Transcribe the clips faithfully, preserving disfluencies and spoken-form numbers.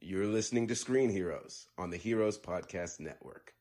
You're listening to Screen Heroes on the Heroes Podcast Network.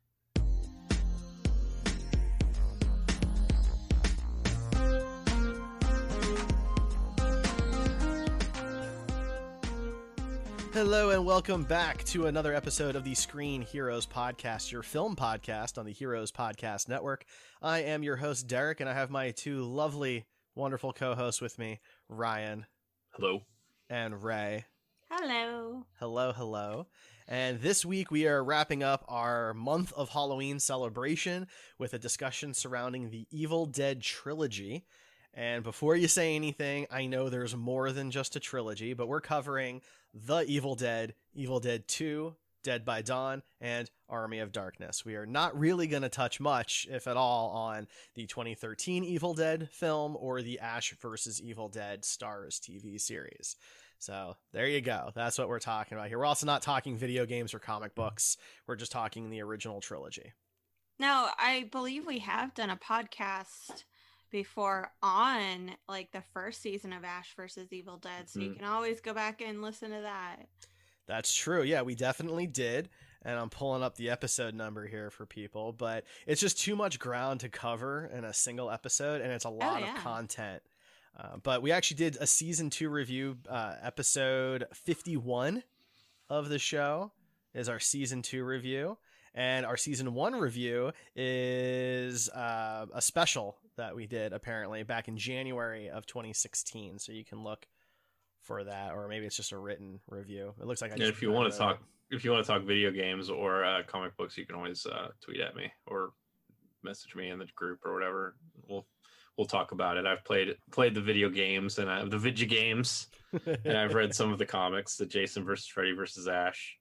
Hello and welcome back to another episode of the Screen Heroes Podcast, your film podcast on the Heroes Podcast Network. I am your host, Derek, and I have my two lovely, wonderful co-hosts with me, Ryan. Hello. And Ray. Hello. Hello, hello. And this week we are wrapping up our month of Halloween celebration with a discussion surrounding the Evil Dead trilogy. And before you say anything, I know there's more than just a trilogy, but we're covering The Evil Dead, Evil Dead two, Dead by Dawn, and Army of Darkness. We are not really going to touch much, if at all, on the twenty thirteen Evil Dead film or the Ash versus. Evil Dead Starz T V series. So there you go. That's what we're talking about here. We're also not talking video games or comic books. We're just talking the original trilogy. Now, I believe we have done a podcast before on like the first season of Ash versus. Evil Dead, so mm. you can always go back and listen to that. That's true. Yeah, we definitely did. And I'm pulling up the episode number here for people, but it's just too much ground to cover in a single episode, and it's a lot oh, yeah. of content. Uh, but we actually did a season two review, uh, episode fifty-one of the show is our season two review. And our season one review is uh, a special that we did apparently back in January of twenty sixteen. So you can look for that, or maybe it's just a written review. It looks like I just and if you want to talk, if you want to talk video games or uh, comic books, you can always uh, tweet at me or message me in the group or whatever. We'll we'll talk about it. I've played played the video games and I, the video games, and I've read some of the comics, the Jason versus Freddy versus Ash,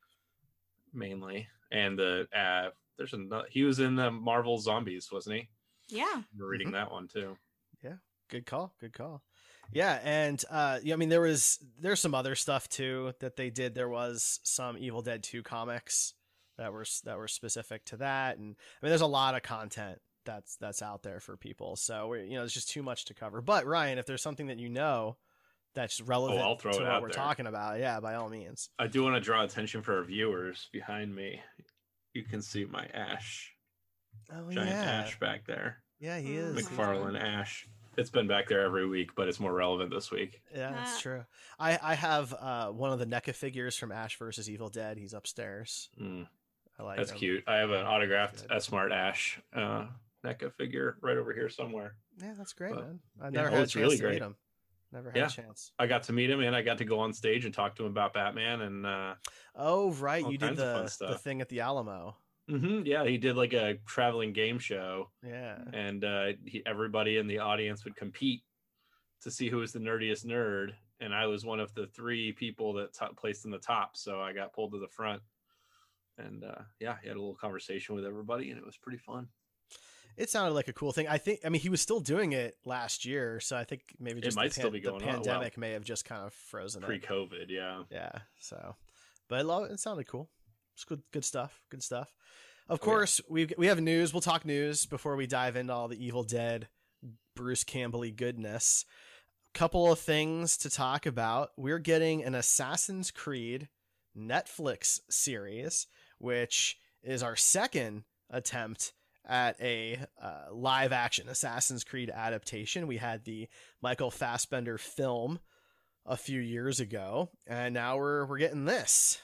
mainly. And the uh, there's another. He was in the Marvel Zombies, wasn't he? Yeah, we're reading mm-hmm. that one too. Yeah, good call, good call. Yeah, and uh, yeah, I mean there was there's some other stuff too that they did. There was some Evil Dead two comics that were that were specific to that, and I mean there's a lot of content that's that's out there for people. So we you know there's just too much to cover. But Ryan, if there's something that you know that's relevant oh, I'll throw to it what out we're there. talking about, yeah, by all means. I do want to draw attention for our viewers behind me. You can see my Ash, oh, giant yeah. Ash back there. Yeah, he is. McFarlane Ash. It's been back there every week, but it's more relevant this week. Yeah, that's true. I, I have uh, one of the NECA figures from Ash versus. Evil Dead. He's upstairs. Mm. I like That's him. cute. I have an autographed S-Mart Ash uh, NECA figure right over here somewhere. Yeah, that's great, but, man. I yeah, never oh, had a it's chance really to great. meet him. Never had yeah. a chance. I got to meet him, and I got to go on stage and talk to him about Batman. And uh, oh, right, you you did the the thing at the Alamo. Mm-hmm. Yeah, he did like a traveling game show. Yeah, and uh, he, everybody in the audience would compete to see who was the nerdiest nerd, and I was one of the three people that t- placed in the top, so I got pulled to the front. And uh, yeah, he had a little conversation with everybody, and it was pretty fun. It sounded like a cool thing. I think, I mean, he was still doing it last year, so I think maybe just it might the, still pan- be going the pandemic on. may have just kind of frozen pre-COVID, it. yeah, yeah. So, but it, lo- it sounded cool. It's good, good stuff. Good stuff. Of oh, course, yeah. we we have news. We'll talk news before we dive into all the Evil Dead, Bruce Campbell-y goodness. Couple of things to talk about. We're getting an Assassin's Creed Netflix series, which is our second attempt at a uh, live action Assassin's Creed adaptation. We had the Michael Fassbender film a few years ago, and now we're we're getting this.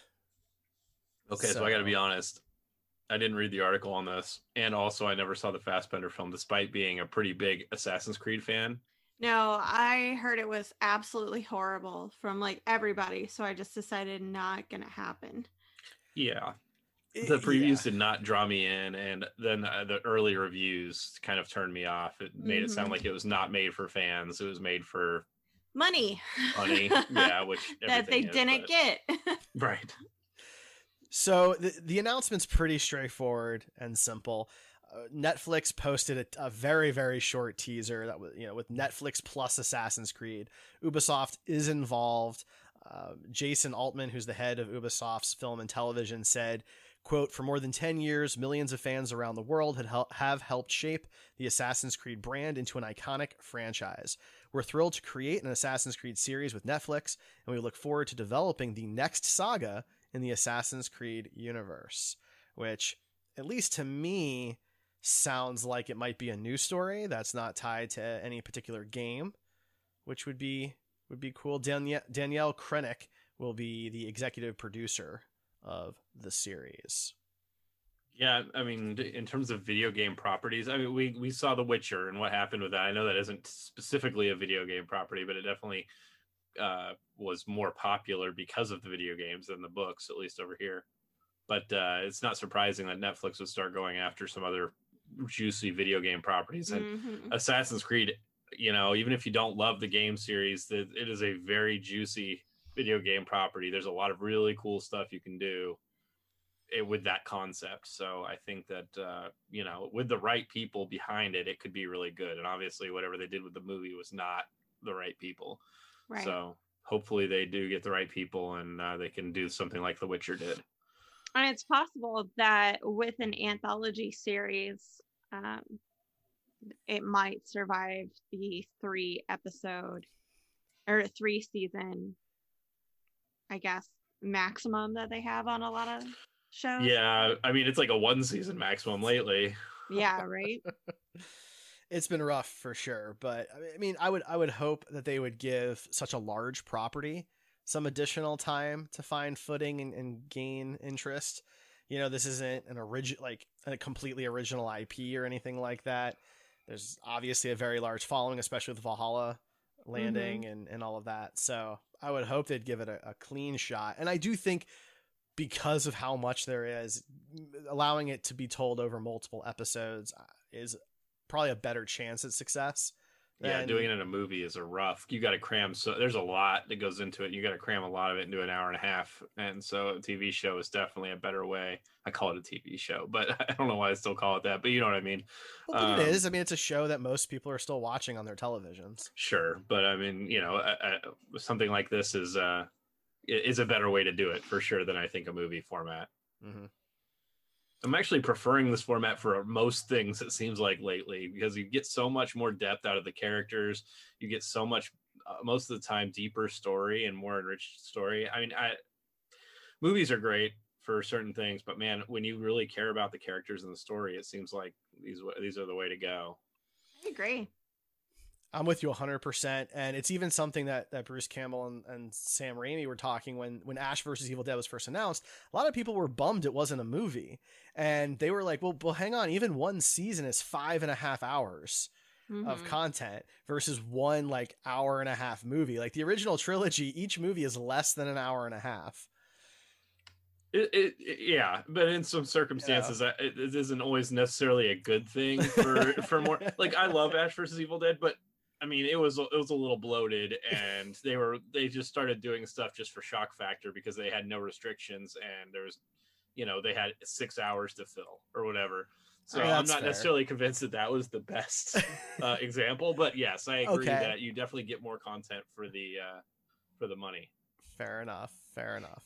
Okay, so, so I got to be honest. I didn't read the article on this, and also I never saw the Fassbender film, despite being a pretty big Assassin's Creed fan. No, I heard it was absolutely horrible from like everybody, so I just decided not gonna happen. Yeah, the previews yeah. did not draw me in, and then uh, the early reviews kind of turned me off. It made mm-hmm. it sound like it was not made for fans; it was made for money. Money, yeah, which that they is, didn't but... get. Right. So the the announcement's pretty straightforward and simple. Uh, Netflix posted a, a very, very short teaser that was, you know, with Netflix plus Assassin's Creed. Ubisoft is involved. Uh, Jason Altman, who's the head of Ubisoft's film and television, said, Quote, for more than ten years, millions of fans around the world had hel- have helped shape the Assassin's Creed brand into an iconic franchise. We're thrilled to create an Assassin's Creed series with Netflix, and we look forward to developing the next saga in the Assassin's Creed universe, which, at least to me, sounds like it might be a new story that's not tied to any particular game, which would be would be cool. Danielle, Danielle Krennic will be the executive producer of the series. Yeah, I mean, in terms of video game properties, I mean, we, we saw The Witcher and what happened with that. I know that isn't specifically a video game property, but it definitely uh, was more popular because of the video games than the books, at least over here. But uh, it's not surprising that Netflix would start going after some other juicy video game properties. And mm-hmm. Assassin's Creed, you know, even if you don't love the game series, it is a very juicy video game property. There's a lot of really cool stuff you can do it, with that concept. So I think that, uh, you know, with the right people behind it, it could be really good. And obviously whatever they did with the movie was not the right people. Right. So hopefully they do get the right people and uh, they can do something like The Witcher did. And it's possible that with an anthology series, um, it might survive the three episode or three season, I guess, maximum that they have on a lot of shows. Yeah, I mean, it's like a one season maximum lately. Yeah, right. It's been rough for sure, but I mean, I would I would hope that they would give such a large property some additional time to find footing and, and gain interest. You know, this isn't an original, like a completely original I P or anything like that. There's obviously a very large following, especially with Valhalla landing mm-hmm. and, and all of that. So I would hope they'd give it a, a clean shot. And I do think because of how much there is, allowing it to be told over multiple episodes is probably a better chance at success. Yeah, doing it in a movie is a rough. You got to cram. So there's a lot that goes into it. You got to cram a lot of it into an hour and a half. And so a T V show is definitely a better way. I call it a T V show, but I don't know why I still call it that. But you know what I mean? Well, um, it is. I mean, it's a show that most people are still watching on their televisions. Sure. But I mean, you know, uh, uh, something like this is, uh, is a better way to do it for sure than I think a movie format. Mm-hmm. I'm actually preferring this format for most things, it seems like lately, because you get so much more depth out of the characters. You get so much, uh, most of the time, deeper story and more enriched story. I mean, I, movies are great for certain things, but man, when you really care about the characters and the story, it seems like these these are the way to go. I agree. I'm with you one hundred percent. And it's even something that, that Bruce Campbell and, and Sam Raimi were talking when, when Ash versus Evil Dead was first announced. A lot of people were bummed it wasn't a movie. And they were like, well, well hang on. Even one season is five and a half hours mm-hmm. of content versus one like hour and a half movie. Like the original trilogy, each movie is less than an hour and a half. It, it, it yeah, but in some circumstances, yeah. it, it isn't always necessarily a good thing for, for more. Like I love Ash versus Evil Dead, but I mean, it was it was a little bloated, and they were they just started doing stuff just for shock factor because they had no restrictions, and there was, you know, they had six hours to fill or whatever. So I'm not fair. necessarily convinced that that was the best uh, example, but yes, I agree okay. that you definitely get more content for the uh, for the money. Fair enough. Fair enough.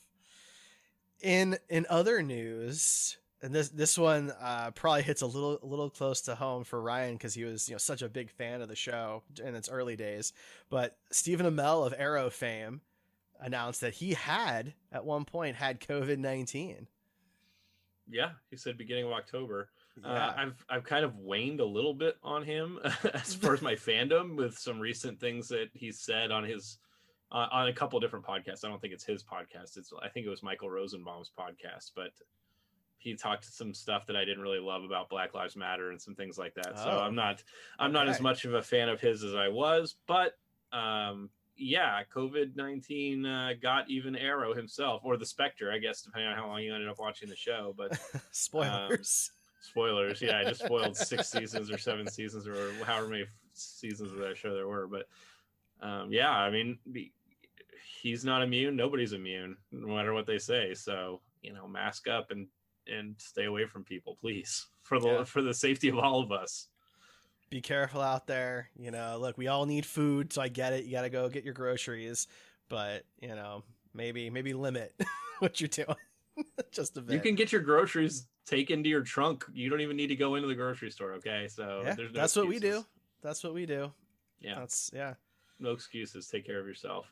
In in other news. And this this one uh, probably hits a little a little close to home for Ryan because he was you know such a big fan of the show in its early days. But Stephen Amell of Arrow fame announced that he had at one point had COVID nineteen. Yeah, he said beginning of October. Yeah. Uh, I've I've kind of waned a little bit on him as far as my fandom with some recent things that he said on his uh, on a couple different podcasts. I don't think it's his podcast. It's I think it was Michael Rosenbaum's podcast, but he talked some stuff that I didn't really love about Black Lives Matter and some things like that. Oh. So I'm not, I'm not okay. as much of a fan of his as I was, but um, yeah, COVID nineteen uh, got even Arrow himself, or the Spectre, I guess, depending on how long you ended up watching the show. But spoilers, um, spoilers. Yeah, I just spoiled six seasons or seven seasons or however many seasons of that show there were. But um, yeah, I mean, he's not immune. Nobody's immune, no matter what they say. So you know, mask up and. and stay away from people, please, for the yeah. for the safety of all of us. Be careful out there. You know, look, we all need food, so I get it. You got to go get your groceries, but you know, maybe maybe limit what you're doing. just a bit. You can get your groceries taken to your trunk. You don't even need to go into the grocery store. Okay, so yeah, there's no that's what we excuses. do. That's what we do. Yeah, That's yeah. no excuses. Take care of yourself.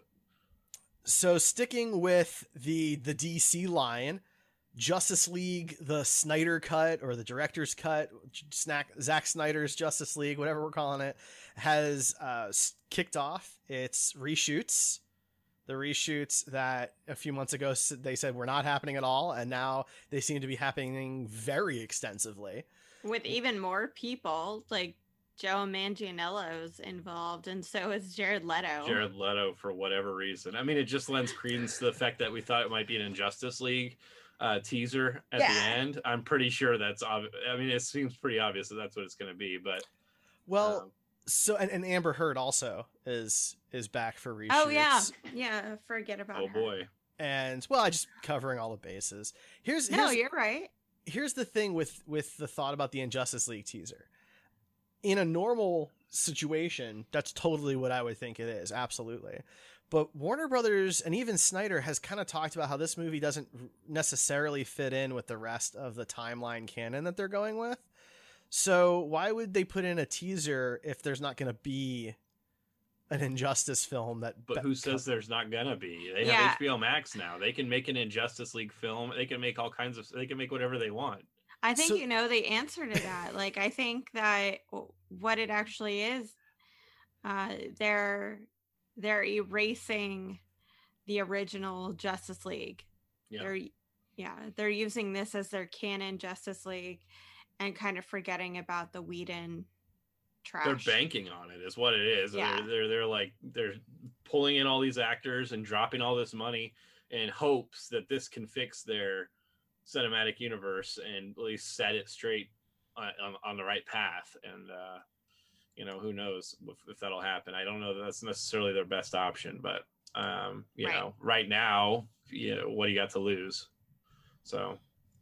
So sticking with the the D C line, Justice League, the Snyder cut or the director's cut, snack Zack Snyder's Justice League, whatever we're calling it, has uh, s- kicked off its reshoots. The reshoots that a few months ago s- they said were not happening at all, and now they seem to be happening very extensively. With even more people, like Joe Manganiello's involved, and so is Jared Leto. Jared Leto, for whatever reason. I mean, it just lends credence to the fact that we thought it might be an Injustice League uh, teaser at Yeah. the end. I'm pretty sure that's obvious. I mean, it seems pretty obvious that that's what it's going to be. But Well, um, so and, and Amber Heard also is is back for reshoots. Oh yeah, yeah. Forget about oh her. boy, And well, I just covering all the bases. Here's No, here's, you're right. here's the thing with with the thought about the Injustice League teaser. In a normal situation, that's totally what I would think it is, absolutely. But Warner Brothers and even Snyder has kind of talked about how this movie doesn't necessarily fit in with the rest of the timeline canon that they're going with. So why would they put in a teaser if there's not going to be an Injustice film that but that who says there's not going to be? They Yeah. have H B O Max now. They can make an Injustice League film. They can make all kinds of. They can make whatever they want. I think So- you know the answer to that. Like, I think that w- what it actually is, uh, they're they're erasing the original Justice League. Yeah. They're yeah, they're using this as their canon Justice League, and kind of forgetting about the Whedon trash. They're banking on it, is what it is. Yeah. They're, they're they're like they're pulling in all these actors and dropping all this money in hopes that this can fix their cinematic universe and at least set it straight on, on, on the right path. And uh, you know, who knows if, if that'll happen. I don't know that that's necessarily their best option, but um, you Right. know, right now, you know, what do you got to lose? So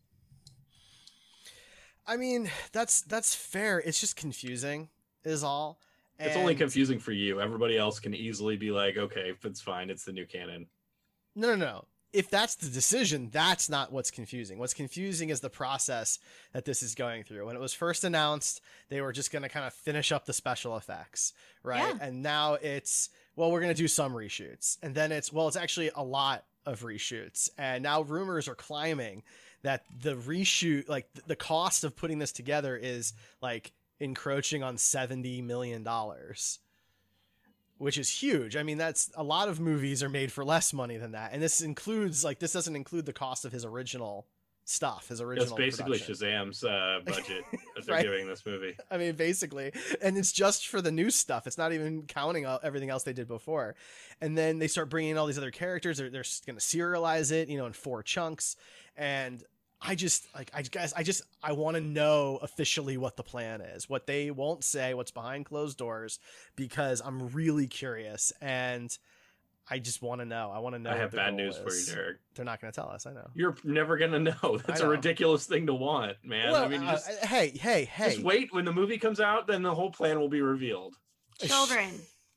I mean, that's that's fair. It's just confusing, is all. it's only And- confusing for you. Everybody else can easily be like, okay, it's fine. It's the new canon. No, no, no. If that's the decision, that's not what's confusing. What's confusing is the process that this is going through. When it was first announced, they were just going to kind of finish up the special effects, right? Yeah. And now it's, well, we're going to do some reshoots. And then it's, well, it's actually a lot of reshoots. And now rumors are climbing that the reshoot, like th- the cost of putting this together is like encroaching on seventy million dollars. Which is huge. I mean, that's a lot of movies are made for less money than that. And this includes, like, this doesn't include the cost of his original stuff, his original It's basically production. Shazam's uh, budget that they're Right. giving this movie. I mean, basically. And it's just for the new stuff. It's not even counting out everything else they did before. And then they start bringing in all these other characters. They're, they're going to serialize it, you know, in four chunks. And I just, like, I guys, I just, I want to know officially what the plan is, what they won't say, what's behind closed doors, because I'm really curious. And I just want to know. I want to know. I what have the bad goal news for you, is. Derek. They're not going to tell us. I know. You're never gonna know. That's I a know. ridiculous thing to want, man. Well, I mean, uh, just, hey, hey, hey. just wait. When the movie comes out, then the whole plan will be revealed. Children.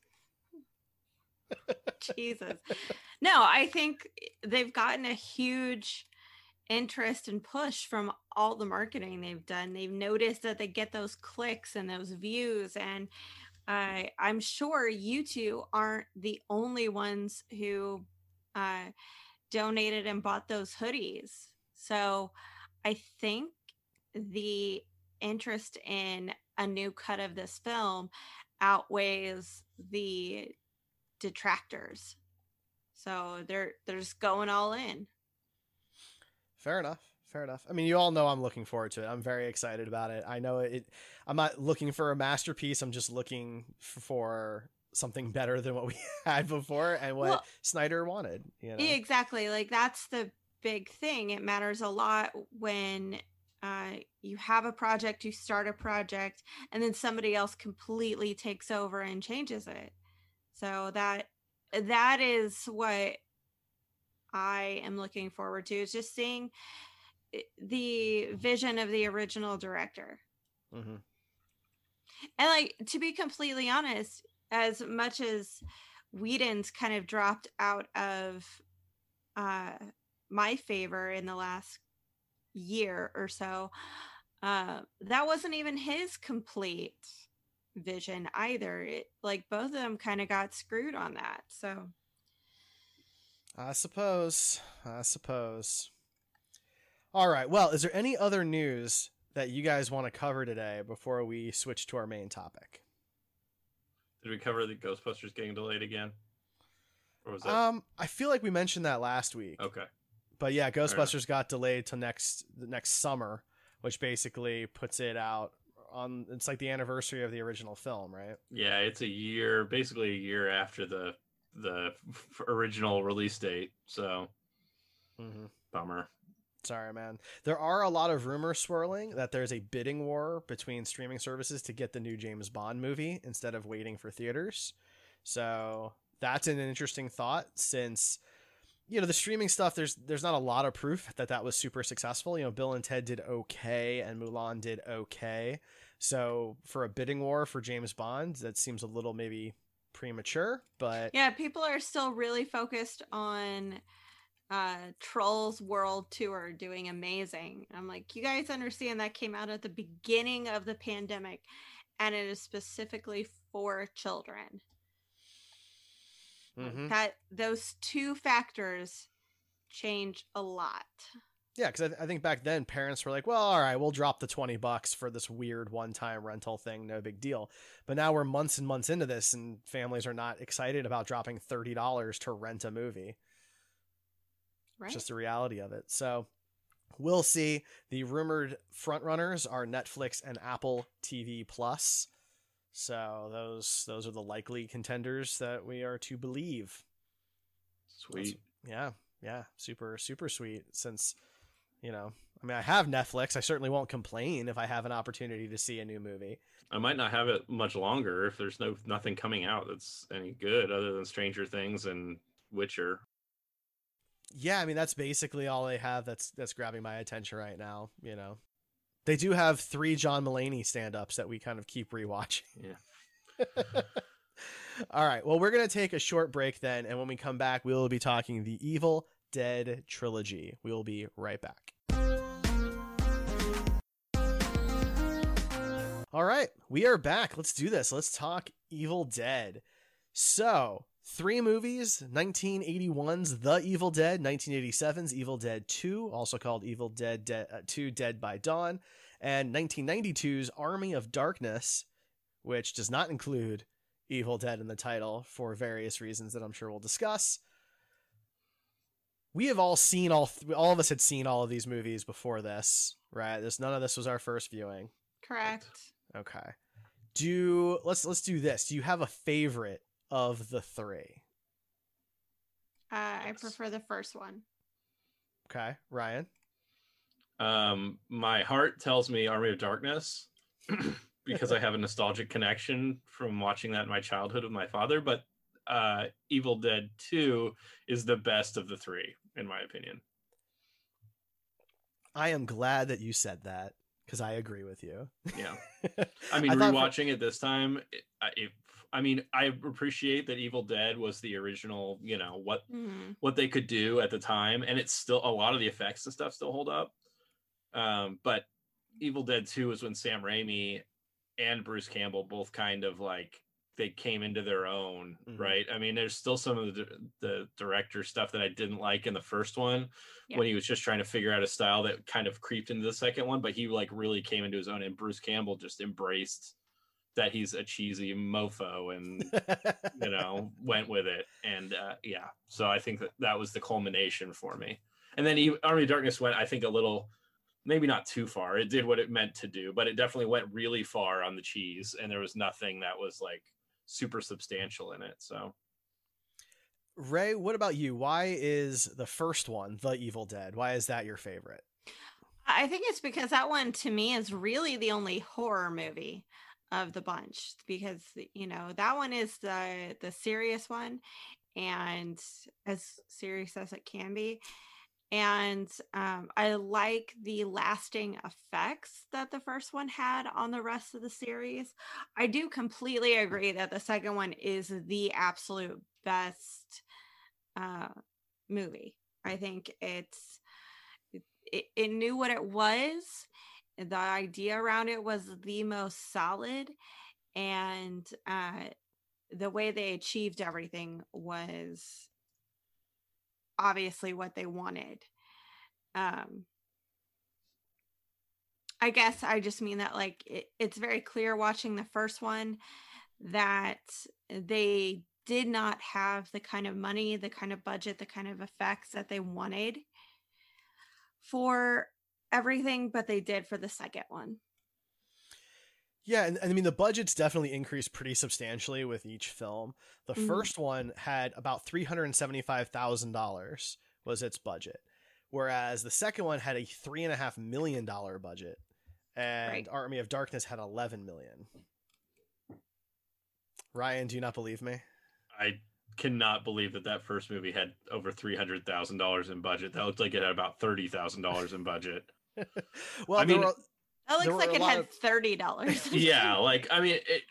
Jesus. No, I think they've gotten a huge interest and push from all the marketing they've done. They've noticed that they get those clicks and those views, and uh, I'm sure you two aren't the only ones who uh, donated and bought those hoodies. So I think the interest in a new cut of this film outweighs the detractors. So they're they're just going all in. Fair enough. Fair enough. I mean, you all know I'm looking forward to it. I'm very excited about it. I know it. I'm not looking for a masterpiece. I'm just looking f- for something better than what we had before and what Well- Snyder wanted. You know? Yeah, exactly. Like, that's the big thing. It matters a lot when uh, you have a project, you start a project, and then somebody else completely takes over and changes it. So that that is what I am looking forward to, is just seeing i- the vision of the original director. Mhm. And, like, to be completely honest, as much as Whedon's kind of dropped out of uh, my favor in the last year or so, uh, that wasn't even his complete vision either. It, like both of them kind of got screwed on that. So I suppose. I suppose. All right. Well, is there any other news that you guys want to cover today before we switch to our main topic? Did we cover the Ghostbusters getting delayed again? Or was that? Um, I feel like we mentioned that last week. Okay. But yeah, Ghostbusters got delayed till next the next summer, which basically puts it out on. It's like the anniversary of the original film, right? Yeah, it's a year, basically a year after the the f- original release date. So, Mm-hmm. bummer. Sorry, man. There are a lot of rumors swirling that there's a bidding war between streaming services to get the new James Bond movie instead of waiting for theaters. So that's an interesting thought, since, you know, the streaming stuff, there's there's not a lot of proof that that was super successful. You know, Bill and Ted did okay and Mulan did okay. So for a bidding war for James Bond, that seems a little maybe premature, but yeah, people are still really focused on uh Trolls World Tour doing amazing. I'm like, you guys understand that came out at the beginning of the pandemic, and it is specifically for children. Mhm. Like that those two factors change a lot. Yeah, because I, th- I think back then parents were like, well, all right, we'll drop the twenty bucks for this weird one-time rental thing, no big deal. But now we're months and months into this, and families are not excited about dropping thirty dollars to rent a movie. Right. It's just the reality of it. So we'll see. The rumored frontrunners are Netflix and Apple T V Plus. So those those are the likely contenders that we are to believe. Sweet. Yeah, yeah, super super sweet. Since, you know, I mean, I have Netflix. I certainly won't complain if I have an opportunity to see a new movie. I might not have it much longer if there's no nothing coming out that's any good other than Stranger Things and Witcher. Yeah, I mean, that's basically all they have that's that's grabbing my attention right now, you know. They do have three John Mulaney stand-ups that we kind of keep rewatching. Yeah. All right, well, we're going to take a short break then, and when we come back, we will be talking the Evil Dead trilogy. We will be right back. All right, we are back. Let's do this. Let's talk Evil Dead. So, three movies: nineteen eighty-one's The Evil Dead, nineteen eighty-seven's Evil Dead two, also called Evil Dead De- uh, two Dead by Dawn, and nineteen ninety-two's Army of Darkness, which does not include Evil Dead in the title for various reasons that I'm sure we'll discuss. We have all seen all th- all of us had seen all of these movies before this, right? This none of this was our first viewing. Correct. Okay. Do let's let's do this. Do you have a favorite of the three? Uh, I Yes. prefer the first one. Okay, Ryan. Um, my heart tells me Army of Darkness because I have a nostalgic connection from watching that in my childhood with my father. But uh, Evil Dead two is the best of the three, in my opinion. I am glad that you said that because I agree with you. Yeah. I mean, I thought for- rewatching it this time, it, it, I mean, I appreciate that Evil Dead was the original, you know, what Mhm. what they could do at the time, and it's still a lot of the effects and stuff still hold up. Um, but Evil Dead two is when Sam Raimi and Bruce Campbell both kind of like they came into their own, Mhm. right? I mean, there's still some of the the director stuff that I didn't like in the first one Yeah. when he was just trying to figure out a style that kind of creeped into the second one, but he like really came into his own, and Bruce Campbell just embraced that he's a cheesy mofo and you know went with it. And uh, yeah, so I think that that was the culmination for me. And then he, Army of Darkness went, I think, a little, maybe not too far. It did what it meant to do, but it definitely went really far on the cheese, and there was nothing that was like super substantial in it. So Ray, what about you? Why is the first one, The Evil Dead, why is that your favorite? I think it's because that one to me is really the only horror movie of the bunch, because you know that one is the the serious one, and as serious as it can be. And um, I like the lasting effects that the first one had on the rest of the series. I do completely agree that the second one is the absolute best uh, movie. I think it's it, it knew what it was. The idea around it was the most solid, and uh, the way they achieved everything was obviously what they wanted. Um, I guess I just mean that like it, it's very clear watching the first one that they did not have the kind of money, the kind of budget, the kind of effects that they wanted for everything, but they did for the second one. Yeah, and, and I mean the budget's definitely increased pretty substantially with each film. The Mhm. first one had about three hundred seventy-five thousand dollars was its budget, whereas the second one had a three and a half million dollar budget, and Right. Army of Darkness had eleven million. Ryan, do you not believe me? I cannot believe that that first movie had over three hundred thousand dollars in budget. That looked like it had about thirty thousand dollars in budget. Well, I there mean- were, That There looks were like a it lot had of- thirty dollars. Yeah, like I mean, it,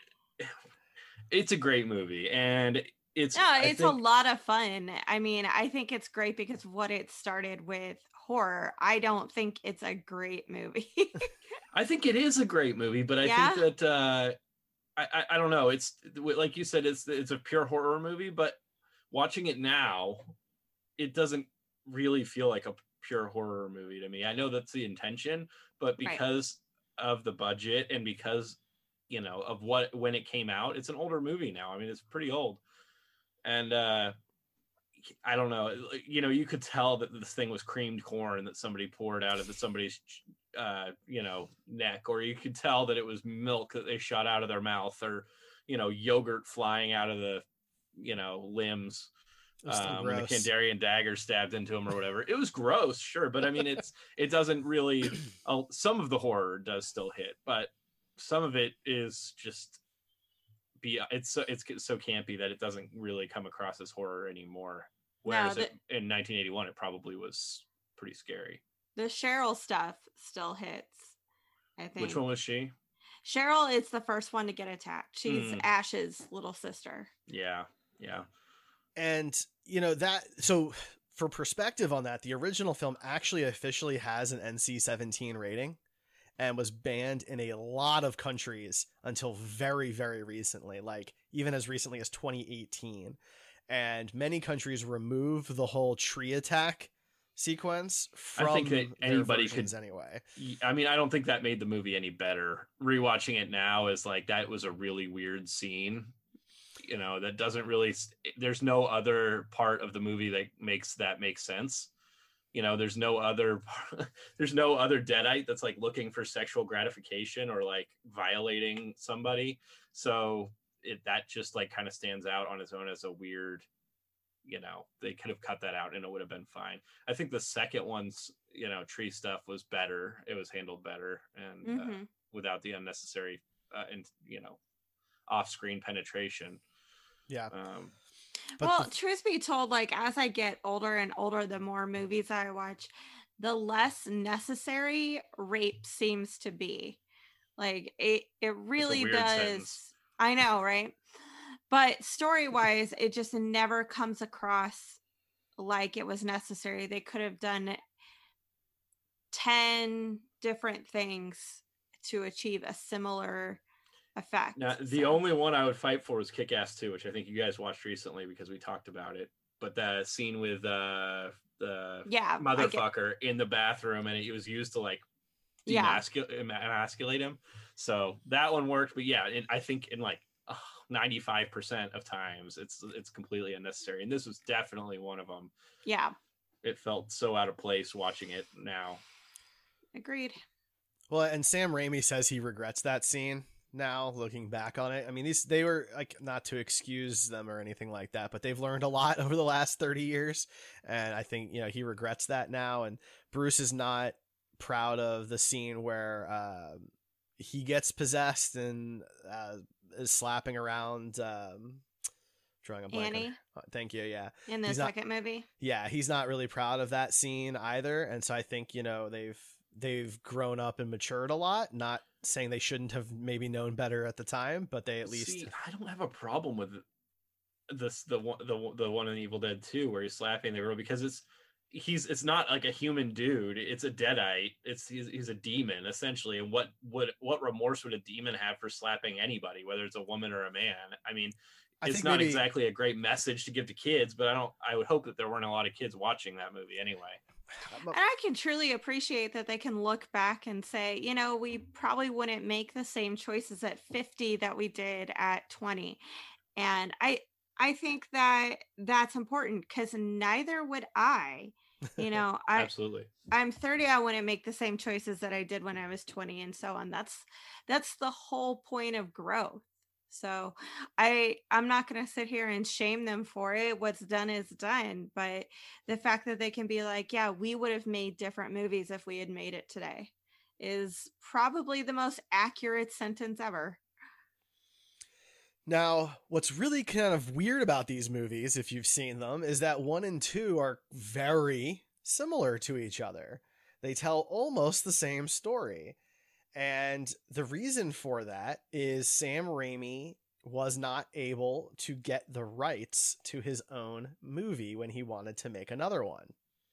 it's a great movie, and it's No, I it's think- a lot of fun. I mean, I think it's great because what it started with horror. I don't think it's a great movie. I think it is a great movie, but I Yeah? think that uh, I, I I don't know. It's like you said, it's it's a pure horror movie, but watching it now, it doesn't really feel like a pure horror movie to me. I know that's the intention, but Right. because of the budget and because you know of what when it came out, it's an older movie now. I mean, it's pretty old, and uh, I don't know. You know, you could tell that this thing was creamed corn that somebody poured out of the, somebody's uh, you know neck, or you could tell that it was milk that they shot out of their mouth, or you know yogurt flying out of the you know limbs. it was still Um, when the gross. Kandarian dagger stabbed into him or whatever. It was gross, sure, but I mean, it's it doesn't really. Uh, some of the horror does still hit, but some of it is just be. It's so it's so campy that it doesn't really come across as horror anymore. Whereas the- it, in nineteen eighty-one, it probably was pretty scary. The Cheryl stuff still hits, I think. Which one was she? Cheryl is the first one to get attacked. She's Mm. Ash's little sister. Yeah, yeah. And you know that so for perspective on that, the original film actually officially has an N C seventeen rating and was banned in a lot of countries until very very recently, like even as recently as twenty eighteen. And many countries remove the whole tree attack sequence from I think that their anybody versions could- anyway. Y- I mean, I don't think that made the movie any better. Rewatching it now is like that was a really weird scene. You know, that doesn't really. There's no other part of the movie that makes that make sense. You know, there's no other. There's no other deadite that's like looking for sexual gratification or like violating somebody. So it that just like kind of stands out on its own as a weird. You know, they could have cut that out and it would have been fine. I think the second one's, you know, tree stuff was better. It was handled better and uh, Mhm. without the unnecessary uh, and, you know, off-screen penetration. Yeah. Um, But well, the- truth be told, like as I get older and older, the more movies I watch, the less necessary rape seems to be. Like it, it really weird does. sentence. I know, right? But story wise, it just never comes across like it was necessary. They could have done ten different things to achieve a similar effect. now, the So- only one I would fight for was Kick-Ass two, which I think you guys watched recently because we talked about it. But the scene with uh, the yeah, I get- motherfucker in the bathroom and it was used to like Yeah. demascul- emasculate him. So that one worked. But yeah, in, I think in like uh, ninety-five percent of times it's it's completely unnecessary. And this was definitely one of them. yeah, It felt so out of place watching it now. agreed. Well, and Sam Raimi says he regrets that scene now, looking back on it. I mean, these they were like not to excuse them or anything like that, but they've learned a lot over the last thirty years, and I think you know he regrets that now. And Bruce is not proud of the scene where uh, he gets possessed and uh, is slapping around. Um, drawing a blank. on- Annie uh, Thank you. Yeah. in the he's not- second movie. yeah, he's not really proud of that scene either, and so I think you know they've they've grown up and matured a lot. Not saying they shouldn't have maybe known better at the time, but they at least See, I don't have a problem with this the one the, one- the one in Evil Dead two where he's slapping the girl because it's he's it's not like a human dude. It's a deadite. It's he's, he's a demon essentially. And what would what remorse would a demon have for slapping anybody, whether it's a woman or a man? I mean, I it's think not maybe- exactly a great message to give to kids, but I don't. I would hope that there weren't a lot of kids watching that movie anyway. And I can truly appreciate that they can look back and say, you know, we probably wouldn't make the same choices at fifty that we did at twenty. And I I think that that's important because neither would I. You know, I Absolutely. I'm thirty, I wouldn't make the same choices that I did when I was twenty and so on. That's that's the whole point of growth. So I I'm not going to sit here and shame them for it. What's done is done, but the fact that they can be like, yeah, we would have made different movies if we had made it today is probably the most accurate sentence ever. Now, what's really kind of weird about these movies, if you've seen them, is that one and two are very similar to each other. They tell almost the same story. And the reason for that is Sam Raimi was not able to get the rights to his own movie when he wanted to make another one.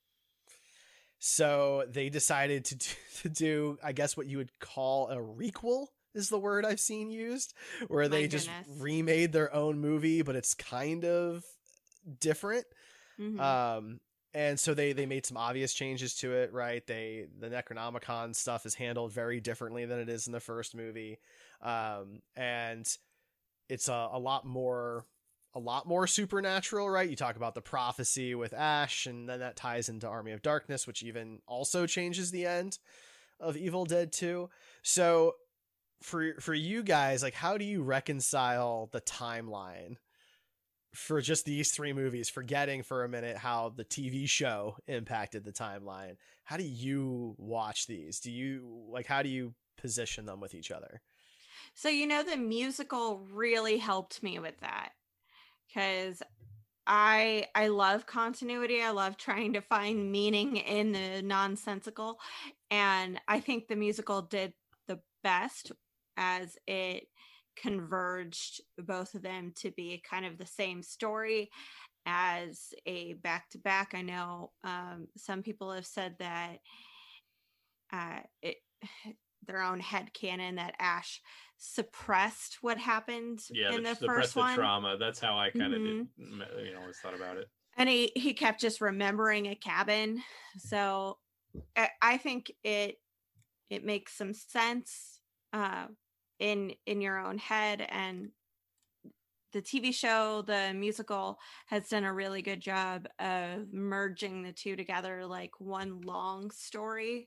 So they decided to do, to do I guess, what you would call a requel is the word I've seen used, where they My just goodness. remade their own movie, but it's kind of different. Mhm. Um, and so they, they made some obvious changes to it, right? They, the Necronomicon stuff is handled very differently than it is in the first movie. Um, and it's a, a lot more, a lot more supernatural, right? You talk about the prophecy with Ash, and then that ties into Army of Darkness, which even also changes the end of Evil Dead two. So for, for you guys, like, how do you reconcile the timeline for just these three movies, forgetting for a minute how the T V show impacted the timeline? How do you watch these? Do you like, how do you position them with each other? So, you know, the musical really helped me with that because I I love continuity. I love trying to find meaning in the nonsensical. And I think the musical did the best as it converged both of them to be kind of the same story as a back-to-back. I know um, some people have said that uh, it their own headcanon that Ash suppressed what happened Yeah, in the, the suppress first the one. trauma. That's how I kind of Mhm. did. You know, always thought about it. And he, he kept just remembering a cabin. So I, I think it it makes some sense uh, in in your own head. And the T V show, the musical, has done a really good job of merging the two together like one long story.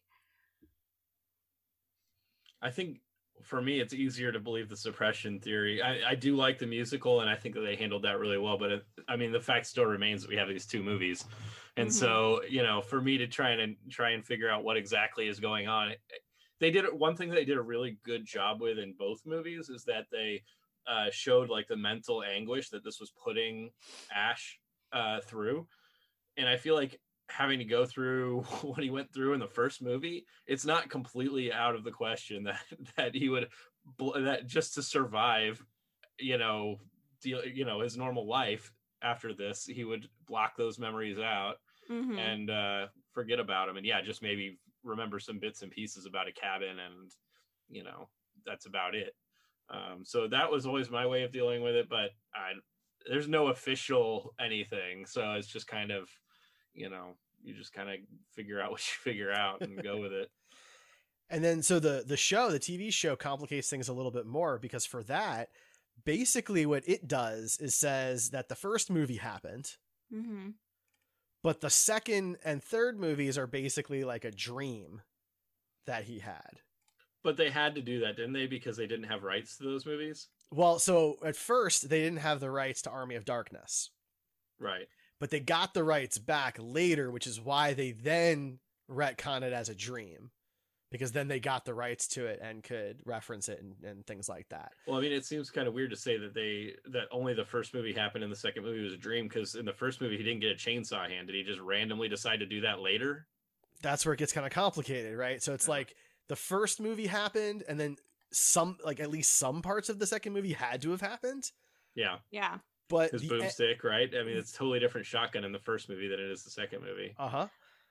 I think for me, it's easier to believe the suppression theory. I, I do like the musical, and I think that they handled that really well. But it, I mean, the fact still remains that we have these two movies, and Mhm. so you know, for me to try and try and figure out what exactly is going on, they did one thing that they did a really good job with in both movies is that they uh, showed like the mental anguish that this was putting Ash uh, through, and I feel like having to go through what he went through in the first movie, it's not completely out of the question that that he would that just to survive, you know, deal, you know, his normal life after this, he would block those memories out Mhm. and uh, forget about them, and yeah, just maybe remember some bits and pieces about a cabin, and you know, that's about it. Um, so that was always my way of dealing with it, but I, there's no official anything, so it's just kind of, you know, you just kind of figure out what you figure out and go with it. And then so the the show, the T V show, complicates things a little bit more, because for that, basically what it does is says that the first movie happened, Mhm. but the second and third movies are basically like a dream that he had. But they had to do that, didn't they? Because they didn't have rights to those movies. Well, so at first they didn't have the rights to Army of Darkness, Right. but they got the rights back later, which is why they then retcon it as a dream, because then they got the rights to it and could reference it and, and things like that. Well, I mean, it seems kind of weird to say that they that only the first movie happened and the second movie was a dream, because in the first movie he didn't get a chainsaw hand. Did he just randomly decide to do that later? That's where it gets kind of complicated, right? So it's Yeah. like the first movie happened, and then some, like at least some parts of the second movie had to have happened. Yeah. Yeah. But His the, boomstick, right? I mean, it's a totally different shotgun in the first movie than it is the second movie. uh huh.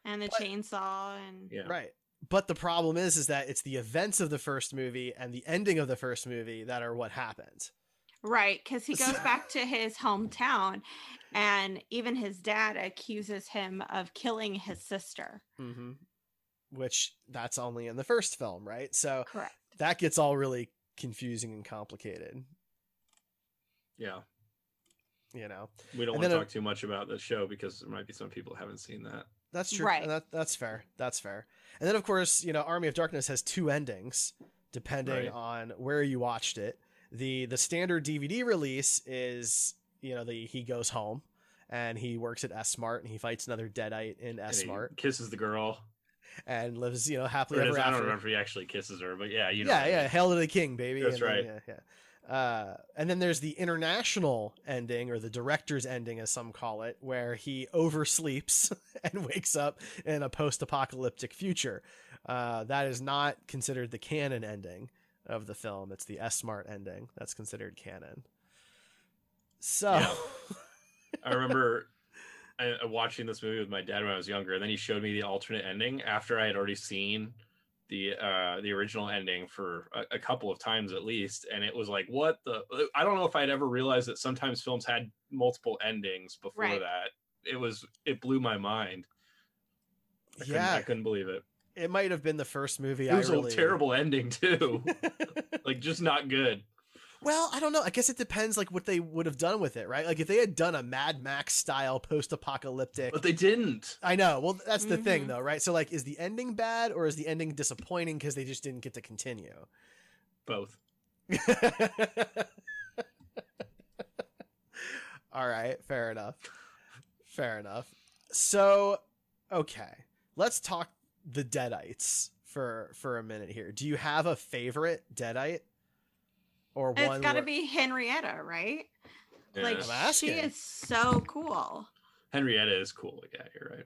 And the But- chainsaw and Yeah. Right. But the problem is, is that it's the events of the first movie and the ending of the first movie that are what happened. right, because he goes back to his hometown, and even his dad accuses him of killing his sister. Mm-hmm. Which that's only in the first film, right? So Correct. that gets all really confusing and complicated, Yeah. you know. We don't And want to then a- talk too much about the show because there might be some people who haven't seen that. That's true. Right. And that, that's fair. That's fair. And then, of course, you know, Army of Darkness has two endings, depending Right. on where you watched it. The the standard D V D release is, you know, the he goes home and he works at S-Mart and he fights another Deadite in And he S-Mart kisses the girl. and lives, you know, happily Or ever does- I after. don't remember if he actually kisses her, but yeah, you know. yeah, what I yeah. mean. Hail to the king, baby. That's And then- right. yeah, yeah. Uh, and then there's the international ending, or the director's ending, as some call it, where he oversleeps and wakes up in a post-apocalyptic future. Uh, that is not considered the canon ending of the film. It's the S-Mart ending that's considered canon. So, Yeah. I remember I, uh, watching this movie with my dad when I was younger, and then he showed me the alternate ending after I had already seen the uh the original ending for a, a couple of times at least, and it was like, what the I don't know if I'd ever realized that sometimes films had multiple endings before Right. that. It was it blew my mind. I couldn't, yeah, I couldn't believe it. it might have been the first movie It was I really... a terrible ending too. Like, just not good. Well, I don't know. I guess it depends, like, what they would have done with it, right? Like, if they had done a Mad Max style post-apocalyptic... But they didn't. I know. Well, that's the thing, Mhm. though, right? So, like, is the ending bad or is the ending disappointing because they just didn't get to continue? Both. All right. Fair enough. Fair enough. So, okay. Let's talk the Deadites for for a minute here. Do you have a favorite Deadite? Or It's one got to where- be Henrietta, right? Yeah. Like I'm she asking. is so cool. Henrietta is cool. Yeah, you're right.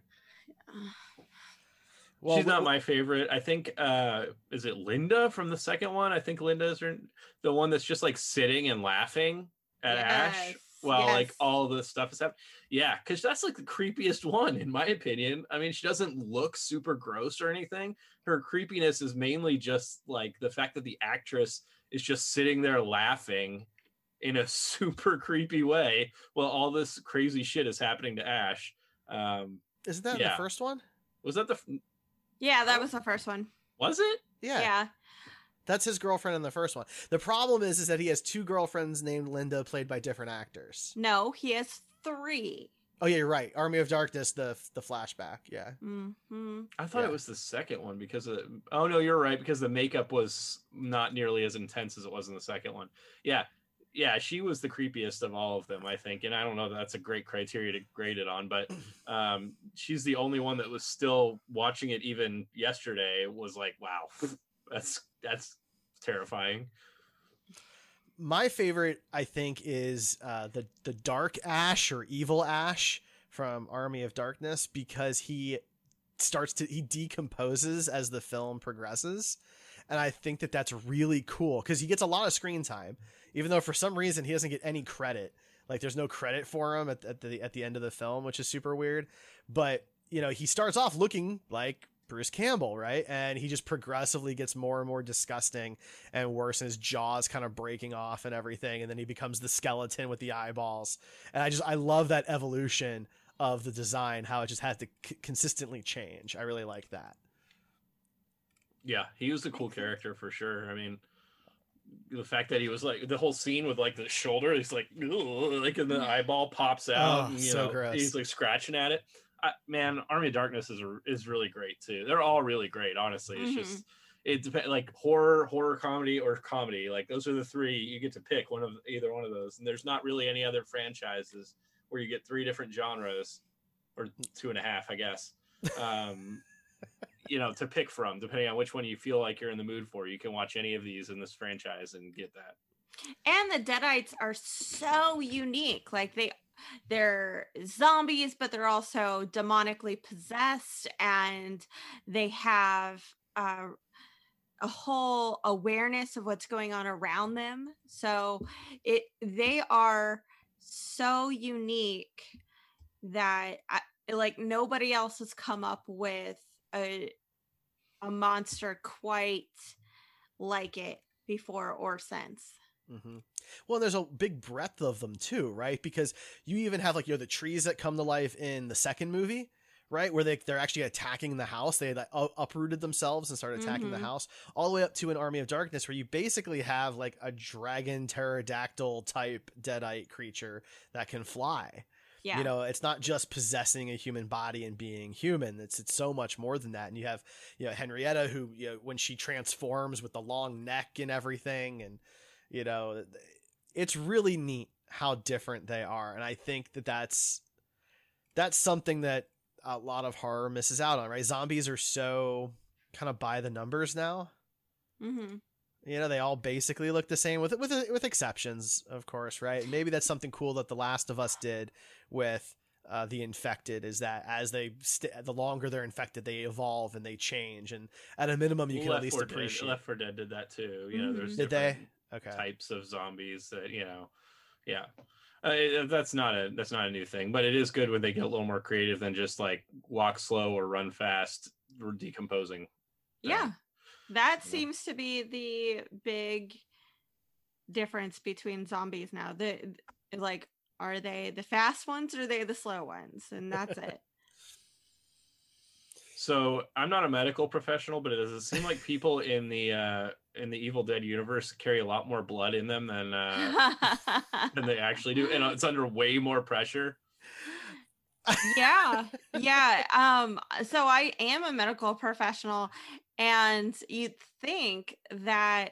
Well, She's not wh- my favorite. I think uh is it Linda from the second one? I think Linda is her, the one that's just like sitting and laughing at Ash Yes, while like yes. all the stuff is happening. Yeah, because that's like the creepiest one in my opinion. I mean, she doesn't look super gross or anything. Her creepiness is mainly just like the fact that the actress is just sitting there laughing in a super creepy way while all this crazy shit is happening to Ash. Um, Isn't that in yeah. the first one? was that the Yeah, that was the first one. was it? Yeah. Yeah. That's his girlfriend in the first one. The problem is, is that he has two girlfriends named Linda, played by different actors. No, he has three. Oh yeah, you're right. Army of Darkness, the the flashback. Yeah. Mm-hmm. I thought Yeah. it was the second one because of oh no, you're right, because the makeup was not nearly as intense as it was in the second one. Yeah. Yeah, she was the creepiest of all of them, I think. And I don't know that that's a great criteria to grade it on, but um she's the only one that was still watching it even yesterday was like, wow, that's that's terrifying. My favorite, I think, is uh, the the Dark Ash or Evil Ash from Army of Darkness, because he starts to he decomposes as the film progresses, and I think that that's really cool because he gets a lot of screen time, even though for some reason he doesn't get any credit. Like there's no credit for him at, at the at the end of the film, which is super weird. But you know, he starts off looking like Bruce Campbell, right? And he just progressively gets more and more disgusting and worse, and his jaw's kind of breaking off and everything, and then he becomes the skeleton with the eyeballs. And I just I love that evolution of the design, how it just has to c- consistently change. I really like that. Yeah, he was a cool character for sure. I mean, the fact that he was like the whole scene with like the shoulder, he's like, "Ugh," like and the eyeball pops out. Oh, and, you so know, gross. He's like scratching at it. I, man, Army of Darkness is is really great too. They're all really great, honestly. It's Mhm. just it depends, like horror, horror comedy, or comedy. Like those are the three you get to pick one of either one of those. And there's not really any other franchises where you get three different genres, or two and a half, I guess. Um, you know, to pick from, depending on which one you feel like you're in the mood for. You can watch any of these in this franchise and get that. And the Deadites are so unique. Like they they're zombies, but they're also demonically possessed, and they have uh, a whole awareness of what's going on around them. So it they are so unique that I, like nobody else has come up with a a monster quite like it before or since. Mm-hmm. Well, there's a big breadth of them too, right? Because you even have like, you know, the trees that come to life in the second movie, right? Where they, they're actually attacking the house. They like uprooted themselves and started attacking Mm-hmm. the house, all the way up to an Army of Darkness, where you basically have like a dragon pterodactyl type deadite creature that can fly. Yeah. You know, it's not just possessing a human body and being human. It's it's so much more than that. And you have, you know, Henrietta, who, you know, when she transforms with the long neck and everything, and, you know, it's really neat how different they are. And I think that that's that's something that a lot of horror misses out on, right? Zombies are so kind of by the numbers now. Mm-hmm. You know, they all basically look the same, with with with exceptions, of course, right? And maybe that's something cool that The Last of Us did with uh, the infected, is that as they st- the longer they're infected, they evolve and they change, and at a minimum, you can Left at least four Dead- appreciate. Left four Dead did that too. You know, Mhm. there's Did they? different Okay. types of zombies that, you know, yeah. Uh, it- that's not a that's not a new thing, but it is good when they get a little more creative than just like walk slow or run fast or decomposing thing. Yeah. That Yeah. seems to be the big difference between zombies now. The like, are they the fast ones or are they the slow ones? And that's it. So I'm not a medical professional, but does it seem like people in the uh, in the Evil Dead universe carry a lot more blood in them than uh, than they actually do, and it's under way more pressure? yeah. Yeah. Um, so I am a medical professional, and you'd think that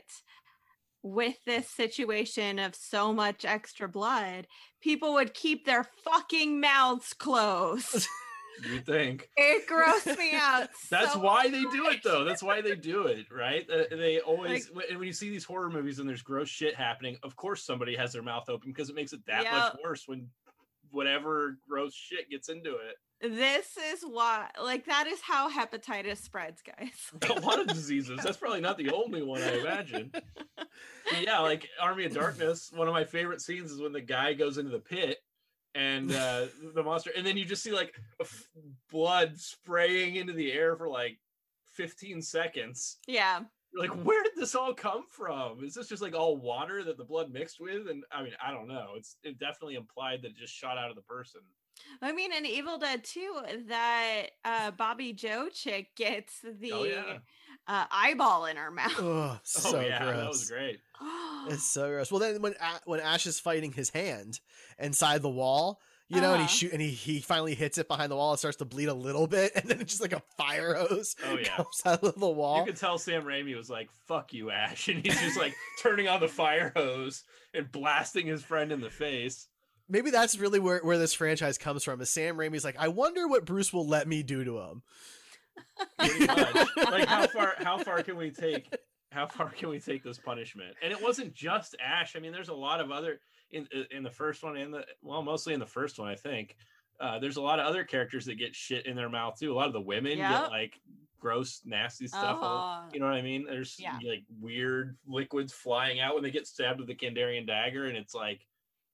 with this situation of so much extra blood, people would keep their fucking mouths closed. You think? It grossed me out. That's so why they do much. it, though. That's why they do it, right? Uh, they always, when when you see these horror movies and there's gross shit happening, of course somebody has their mouth open, because it makes it that much Yep. worse when whatever gross shit gets into it. This is why, like, that is how hepatitis spreads, guys. A lot of diseases. That's probably not the only one, I imagine. But yeah, like Army of Darkness, one of my favorite scenes is when the guy goes into the pit and uh, the monster, and then you just see like f- blood spraying into the air for like fifteen seconds. Yeah. You're like, where did this all come from? Is this just like all water that the blood mixed with? And I mean, I don't know. It's it definitely implied that it just shot out of the person. I mean, in Evil Dead two, that uh, Bobby Joe chick gets the Oh, yeah. uh, eyeball in her mouth. Oh, so oh yeah, gross. that was great. It's so gross. Well, then when A- when Ash is fighting his hand inside the wall, you know, and he Uh-huh. shoot and he he finally hits it behind the wall. It starts to bleed a little bit, and then it's just like a fire hose Oh, yeah. comes out of the wall. You could tell Sam Raimi was like, fuck you, Ash. And he's just like turning on the fire hose and blasting his friend in the face. Maybe that's really where, where this franchise comes from. Is Sam Raimi's like, I wonder what Bruce will let me do to him. Pretty much. Like how far how far can we take how far can we take this punishment? And it wasn't just Ash. I mean, there's a lot of other in in the first one and the well, mostly in the first one, I think. Uh, there's a lot of other characters that get shit in their mouth too. A lot of the women Yep. get like gross, nasty stuff. Uh-huh. You know what I mean? There's Yeah. like weird liquids flying out when they get stabbed with the Kandarian dagger, and it's like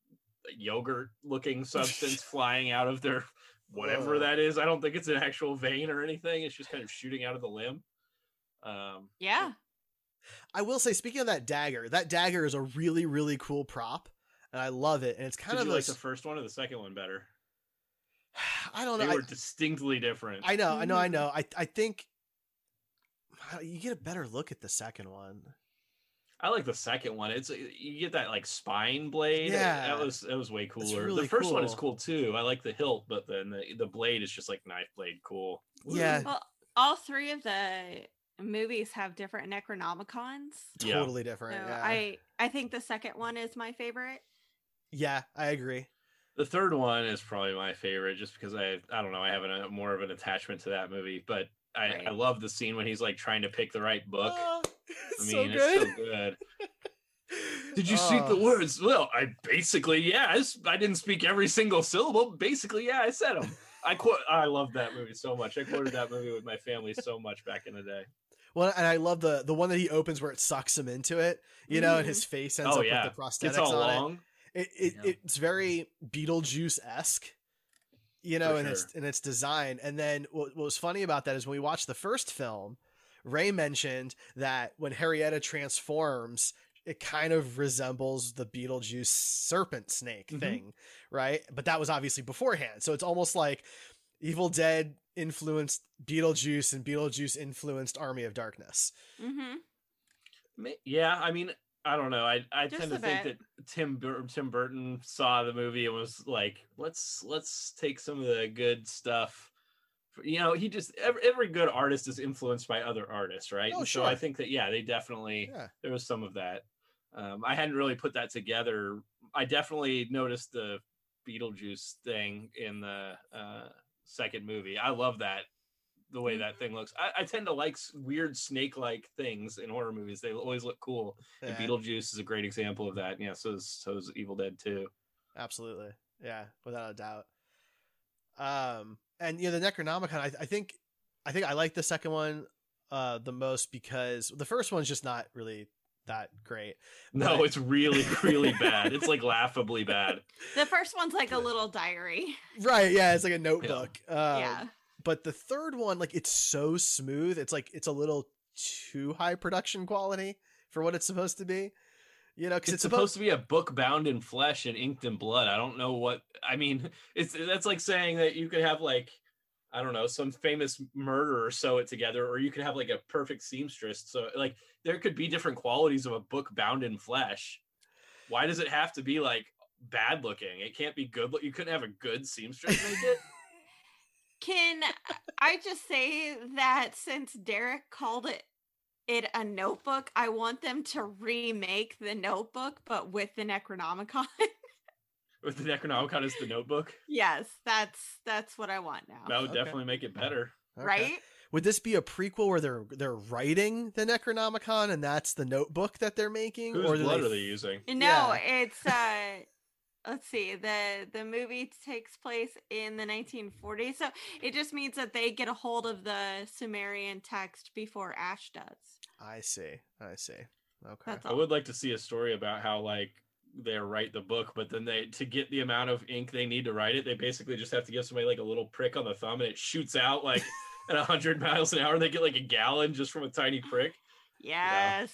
yogurt looking substance flying out of their whatever Whoa. that is. I don't think it's an actual vein or anything. It's just kind of shooting out of the limb. Um, Yeah. I will say, speaking of that dagger, that dagger is a really, really cool prop, and I love it. And it's kind did of you like this, the first one or the second one better? I don't They know. I, were distinctly different. I know, I know, I Mhm. know. I I think you get a better look at the second one. I like the second one. It's you get that like spine blade. Yeah. that was that was way cooler. really the first one is cool. cool too. I like the hilt, but then the, the blade is just like knife blade cool. Yeah, Well, all three of the movies have different Necronomicons. Yeah. totally So different. Yeah. I I think the second one is my favorite. yeah, I agree. The third one is probably my favorite, just because I I don't know I have a more of an attachment to that movie. But I, Right. I love the scene when he's like trying to pick the right book. Oh, I it's mean, so good. it's so good. Did you speak the Oh. words? Well, I basically, yeah, I, s- I didn't speak every single syllable. Basically, yeah, I said them. I quote. I love that movie so much. I quoted that movie with my family so much back in the day. Well, and I love the the one that he opens where it sucks him into it, you know, and Mhm. his face ends Oh up yeah, with the prosthetics gets all on long. it. It, it Yeah. It's very Beetlejuice esque, you know, For in its sure. in its design. And then what, what was funny about that is when we watched the first film, Ray mentioned that when Harrietta transforms, it kind of resembles the Beetlejuice serpent snake Mhm. thing, right? But that was obviously beforehand. So it's almost like Evil Dead influenced Beetlejuice and Beetlejuice influenced Army of Darkness. Mm-hmm. Ma- Yeah, I mean, I don't know. I I Just tend to a think bit. that Tim Bur- Tim Burton saw the movie and was like, let's let's take some of the good stuff. You know, he just every, every good artist is influenced by other artists, right? Oh, And so I sure. think that yeah, they definitely Yeah. there was some of that. Um, I hadn't really put that together. I definitely noticed the Beetlejuice thing in the uh, second movie. I love that the way that thing looks. I, I tend to like s- weird snake-like things in horror movies. They always look cool. And Yeah, Beetlejuice is a great example of that. Yeah, so is, so is Evil Dead too. absolutely. Yeah, without a doubt. Um, and you know, the Necronomicon, I, I think, I think I like the second one uh the most because the first one's just not really that great. No, But- it's really, really bad. It's like laughably bad. The first one's like a little diary. Right, yeah, it's like a notebook. Um, yeah. But the third one, like, it's so smooth. It's like it's a little too high production quality for what it's supposed to be. You know, because It's, supposed to be a book bound in flesh and inked in blood. I don't know what I mean. It's that's like saying that you could have like I don't know some famous murderer sew it together, or you could have like a perfect seamstress. So like there could be different qualities of a book bound in flesh. Why does it have to be like bad looking? It can't be good. You couldn't have a good seamstress make it. Can I just say that since Derek called it it a notebook, I want them to remake the Notebook, but with the Necronomicon. With the Necronomicon as the Notebook, Yes, that's that's what I want now. that would Okay. definitely make it better. Okay. Right? Would this be a prequel where they're they're writing the Necronomicon and that's the notebook that they're making? Whose or do blood they... are they using? No, Yeah. it's uh let's see. The the movie takes place in the nineteen forties. So it just means that they get a hold of the Sumerian text before Ash does. I see. I see. Okay. That's I all. would like to see a story about how like they write the book, but then they to get the amount of ink they need to write it, they basically just have to give somebody like a little prick on the thumb and it shoots out like at a hundred miles an hour. And they get like a gallon just from a tiny prick. Yes.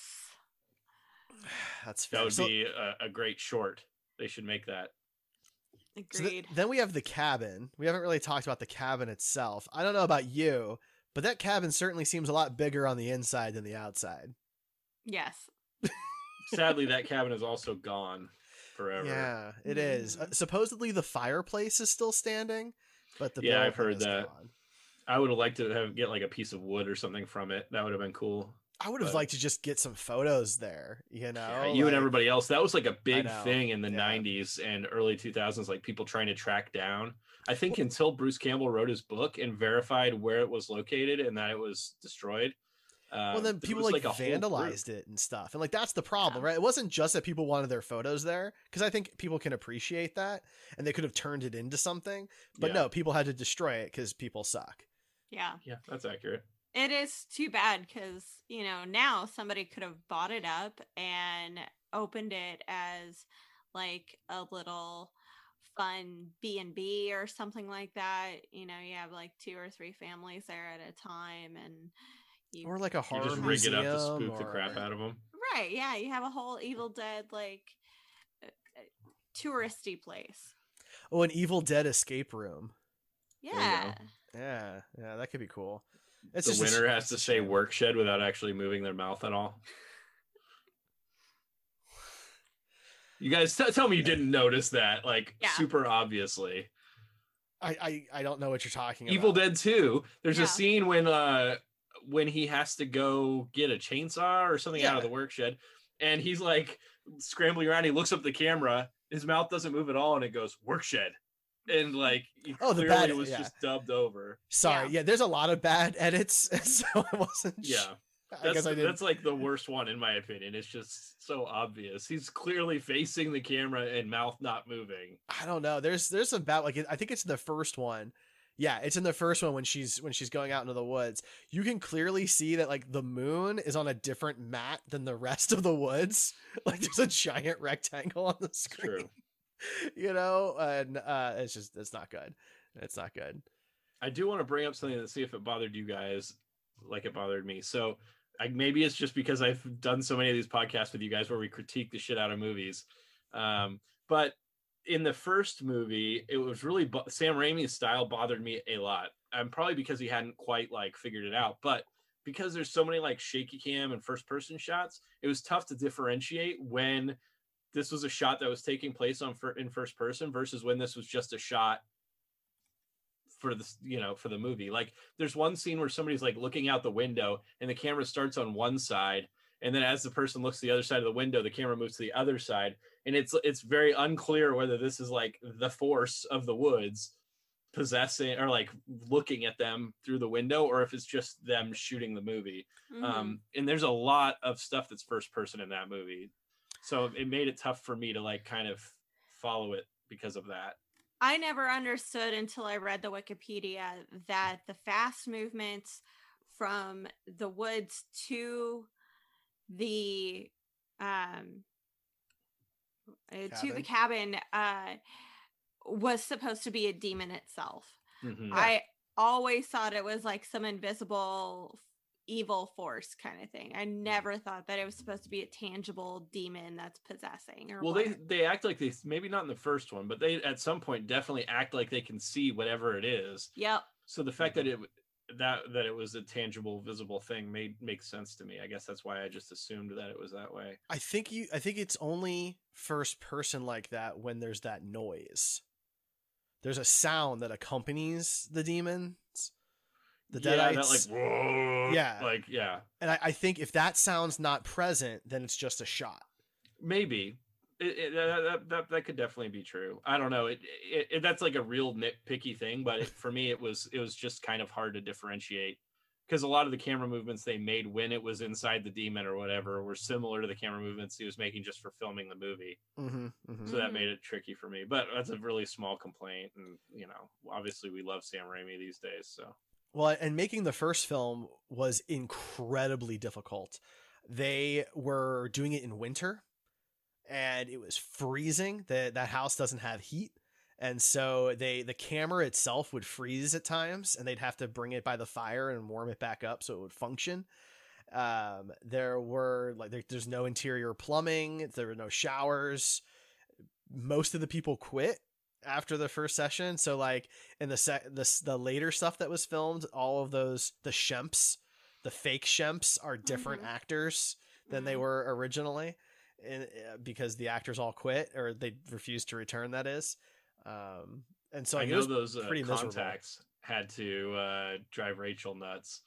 That's fair. That would So- be a, a great short. They should make that. So th- Agreed. then we have the cabin. We haven't really talked about the cabin itself. I don't know about you, but that cabin certainly seems a lot bigger on the inside than the outside. Yes. Sadly, that cabin is also gone forever. Yeah, it is. Uh, Mhm. supposedly the fireplace is still standing, but the Yeah, I've building heard is that. gone. I would have liked to have get like a piece of wood or something from it. That would have been cool. I would have But- liked to just get some photos there, you know? Yeah, you like- and everybody else. That was like a big know, thing in the yeah. nineties and early two thousands, like people trying to track down. I think until Bruce Campbell wrote his book and verified where it was located and that it was destroyed. Uh, Well, then there people was, like, a whole group. vandalized it and stuff. And like, that's the problem, Yeah. right? It wasn't just that people wanted their photos there, because I think people can appreciate that and they could have turned it into something. But Yeah. no, people had to destroy it because people suck. Yeah. Yeah, that's accurate. It is too bad because, you know, now somebody could have bought it up and opened it as like a little fun B and B or something like that. You know, you have like two or three families there at a time and you Or like a You horror just rig it up to museum spook the or- crap out of them. right, yeah, you have a whole Evil Dead like uh, uh, touristy place. Oh, an Evil Dead escape room. you Yeah. go. Yeah, yeah, that could be cool. It's The just a sh- winner has it's to a say shame. work shed without actually moving their mouth at all. You guys t- tell me you didn't notice that, like Yeah. super obviously. I, I I don't know what you're talking Evil about. Dead two. There's Yeah. a scene when uh when he has to go get a chainsaw or something out of Yeah. the work shed, and he's like scrambling around. He looks up at the camera. His mouth doesn't move at all, and it goes work shed. And like, he Oh, the clearly bad- was yeah. just dubbed over. Sorry, Yeah. yeah. There's a lot of bad edits, so I wasn't. sh- Yeah, I that's guess I didn't. that's like the worst one in my opinion. It's just so obvious. He's clearly facing the camera and mouth not moving. I don't know. There's there's some bad. Like I think it's the first one. Yeah, it's in the first one when she's when she's going out into the woods. You can clearly see that like the moon is on a different mat than the rest of the woods. Like there's a giant rectangle on the It's screen. true. You know, and uh, it's just it's not good. It's not good. I do want to bring up something to see if it bothered you guys like it bothered me. So I, maybe it's just because I've done so many of these podcasts with you guys where we critique the shit out of movies. Um, but in the first movie, it was really Sam Raimi's style bothered me a lot. And probably because he hadn't quite like figured it out, but because there's so many like shaky cam and first person shots, it was tough to differentiate when this was a shot that was taking place on in first person versus when this was just a shot for the, you know, for the movie. Like there's one scene where somebody's like looking out the window and the camera starts on one side, and then as the person looks to the other side of the window, the camera moves to the other side, and it's it's very unclear whether this is like the force of the woods possessing or like looking at them through the window, or if it's just them shooting the movie. Mm-hmm. Um and there's a lot of stuff that's first person in that movie, so it made it tough for me to like kind of follow it because of that. I never understood until I read the Wikipedia that the fast movements from the woods to the um cabin. to the cabin uh was supposed to be a demon itself. Mm-hmm. I always thought it was like some invisible evil force kind of thing. I never thought that it was supposed to be a tangible demon that's possessing. Or well, what. they they act like they, maybe not in the first one, but they at some point definitely act like they can see whatever it is. Yep. So the fact that it that that it was a tangible, visible thing made makes sense to me. I guess that's why I just assumed that it was that way. I think you. I think it's only first person like that when there's that noise. There's a sound that accompanies the demons. The yeah, Deadites. That like whoa. Yeah. Like yeah. And I, I think if that sound's not present, then it's just a shot. Maybe. It, it, that, that that could definitely be true. I don't know. It, it, it that's like a real nitpicky thing, but it, for me, it was it was just kind of hard to differentiate because a lot of the camera movements they made when it was inside the demon or whatever were similar to the camera movements he was making just for filming the movie. Mm-hmm, mm-hmm. So that made it tricky for me. But that's a really small complaint, and you know, obviously we love Sam Raimi these days. So well, and making the first film was incredibly difficult. They were doing it in winter. And it was freezing. That that house doesn't have heat, and so they the camera itself would freeze at times, and they'd have to bring it by the fire and warm it back up so it would function. Um, there were like there, there's no interior plumbing. There were no showers. Most of the people quit after the first session. So like in the sec the the later stuff that was filmed, all of those the Shemps, the fake Shemps are different mm-hmm. actors than mm-hmm. they were originally. In, uh, because the actors all quit or they refused to return, that is. Um, and so I like, know those uh, pretty contacts miserable. had to uh, drive Rachel nuts.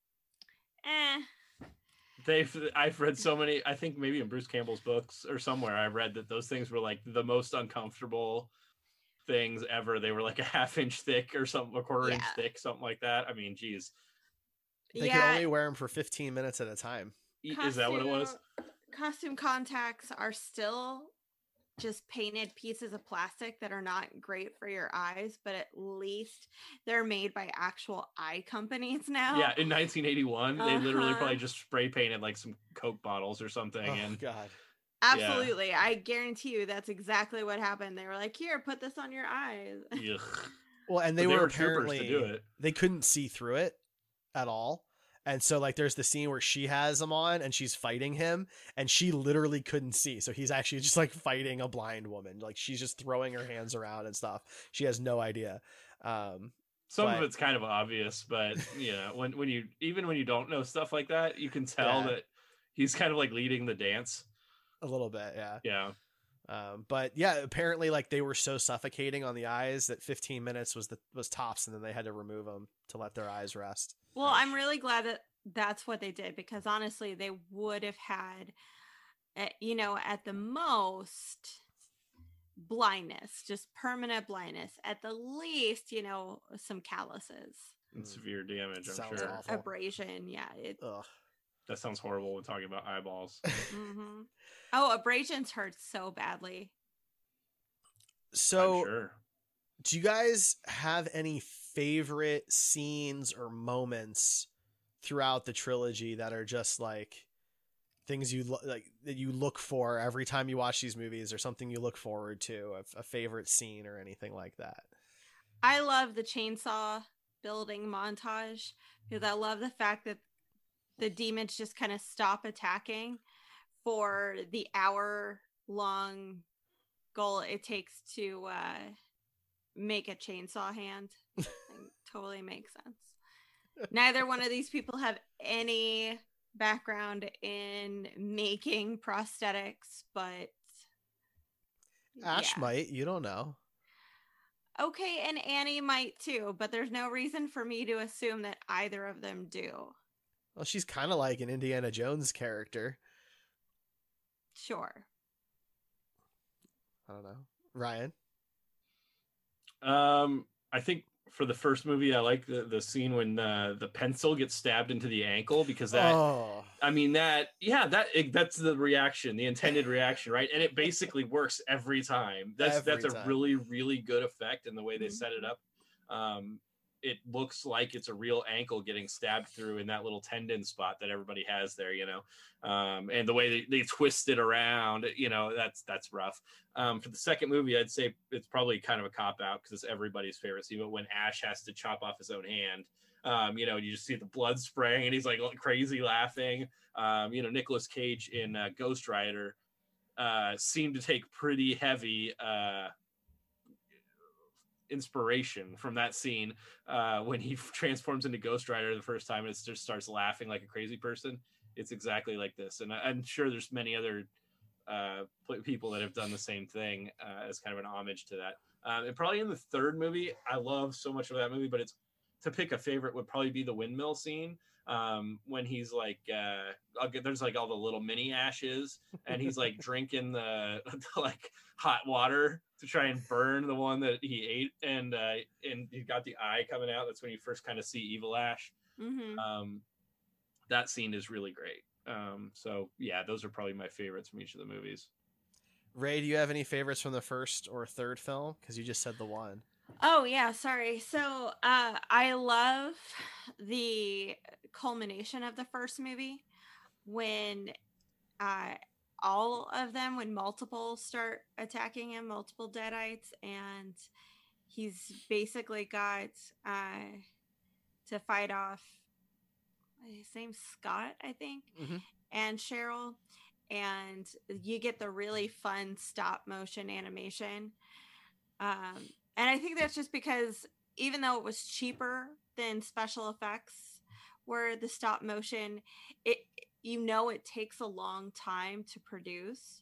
Eh. They've I've read so many, I think maybe in Bruce Campbell's books or somewhere I read that those things were like the most uncomfortable things ever. They were like a half inch thick or something, a quarter yeah. inch thick, something like that. I mean, geez. They yeah. could only wear them for fifteen minutes at a time. Costume. Is that what it was? Costume contacts are still just painted pieces of plastic that are not great for your eyes, but at least they're made by actual eye companies now. Yeah, in nineteen eighty-one, uh-huh. they literally probably just spray painted like some Coke bottles or something. Oh, and God. Absolutely. Yeah. I guarantee you that's exactly what happened. They were like, here, put this on your eyes. Well, and they, they were, were apparently, to do it. They couldn't see through it at all. And so like there's the scene where she has him on and she's fighting him and she literally couldn't see. So he's actually just like fighting a blind woman. Like she's just throwing her hands around and stuff. She has no idea. Um, Some but... of it's kind of obvious, but you know, when, when you, even when you don't know stuff like that, you can tell yeah. that he's kind of like leading the dance. A little bit. Yeah. Yeah. Um, but yeah, apparently like they were so suffocating on the eyes that fifteen minutes was the, was tops. And then they had to remove them to let their eyes rest. Well, I'm really glad that that's what they did, because honestly, they would have had, uh, you know, at the most blindness, just permanent blindness. At the least, you know, some calluses. And severe damage, I'm Sounds sure. awful. Abrasion, yeah. It, Ugh. That sounds horrible when talking about eyeballs. mm-hmm. Oh, abrasions hurt so badly. So, I'm sure. Do you guys have any favorite scenes or moments throughout the trilogy that are just like things you lo- like that you look for every time you watch these movies, or something you look forward to, a, a favorite scene or anything like that? I love the chainsaw building montage because I love the fact that the demons just kind of stop attacking for the hour long goal it takes to uh, make a chainsaw hand. It totally makes sense. Neither one of these people have any background in making prosthetics, but Ash yeah. might. You don't know. Okay, and Annie might too, but there's no reason for me to assume that either of them do. Well, she's kind of like an Indiana Jones character. Sure. I don't know. Ryan? Um, I think for the first movie, I like the, the scene when uh, the pencil gets stabbed into the ankle because that, oh. I mean, that, yeah, that it, that's the reaction, the intended reaction, right? And it basically works every time. That's Every that's time. a really, really good effect in the way they set it up. Um, it looks like it's a real ankle getting stabbed through in that little tendon spot that everybody has there, you know, um, and the way they, they twist it around, you know, that's, that's rough. Um, for the second movie, I'd say it's probably kind of a cop out because it's everybody's favorite scene, but when Ash has to chop off his own hand, um, you know, you just see the blood spraying and he's like crazy laughing. Um, you know, Nicolas Cage in uh, Ghost Rider uh, seemed to take pretty heavy, uh, inspiration from that scene uh when he transforms into Ghost Rider the first time and it just starts laughing like a crazy person. It's exactly like this, and I'm sure there's many other uh people that have done the same thing uh, as kind of an homage to that. Um, and probably in the third movie, I love so much of that movie, but it's to pick a favorite would probably be the windmill scene um when he's like uh I'll get, there's like all the little mini Ashes and he's like drinking the, the like hot water to try and burn the one that he ate, and uh and he got the eye coming out. That's when you first kind of see Evil Ash. Mm-hmm. Um that scene is really great. Um so yeah, those are probably my favorites from each of the movies. Ray, do you have any favorites from the first or third film? Because you just said the one. Oh yeah, sorry. So uh I love the culmination of the first movie when uh all of them, when multiple start attacking him, multiple Deadites, and he's basically got uh to fight off his name's Scott, I think, Mm-hmm. and Cheryl, and you get the really fun stop motion animation. Um And I think that's just because even though it was cheaper than special effects, where the stop motion, it you know it takes a long time to produce.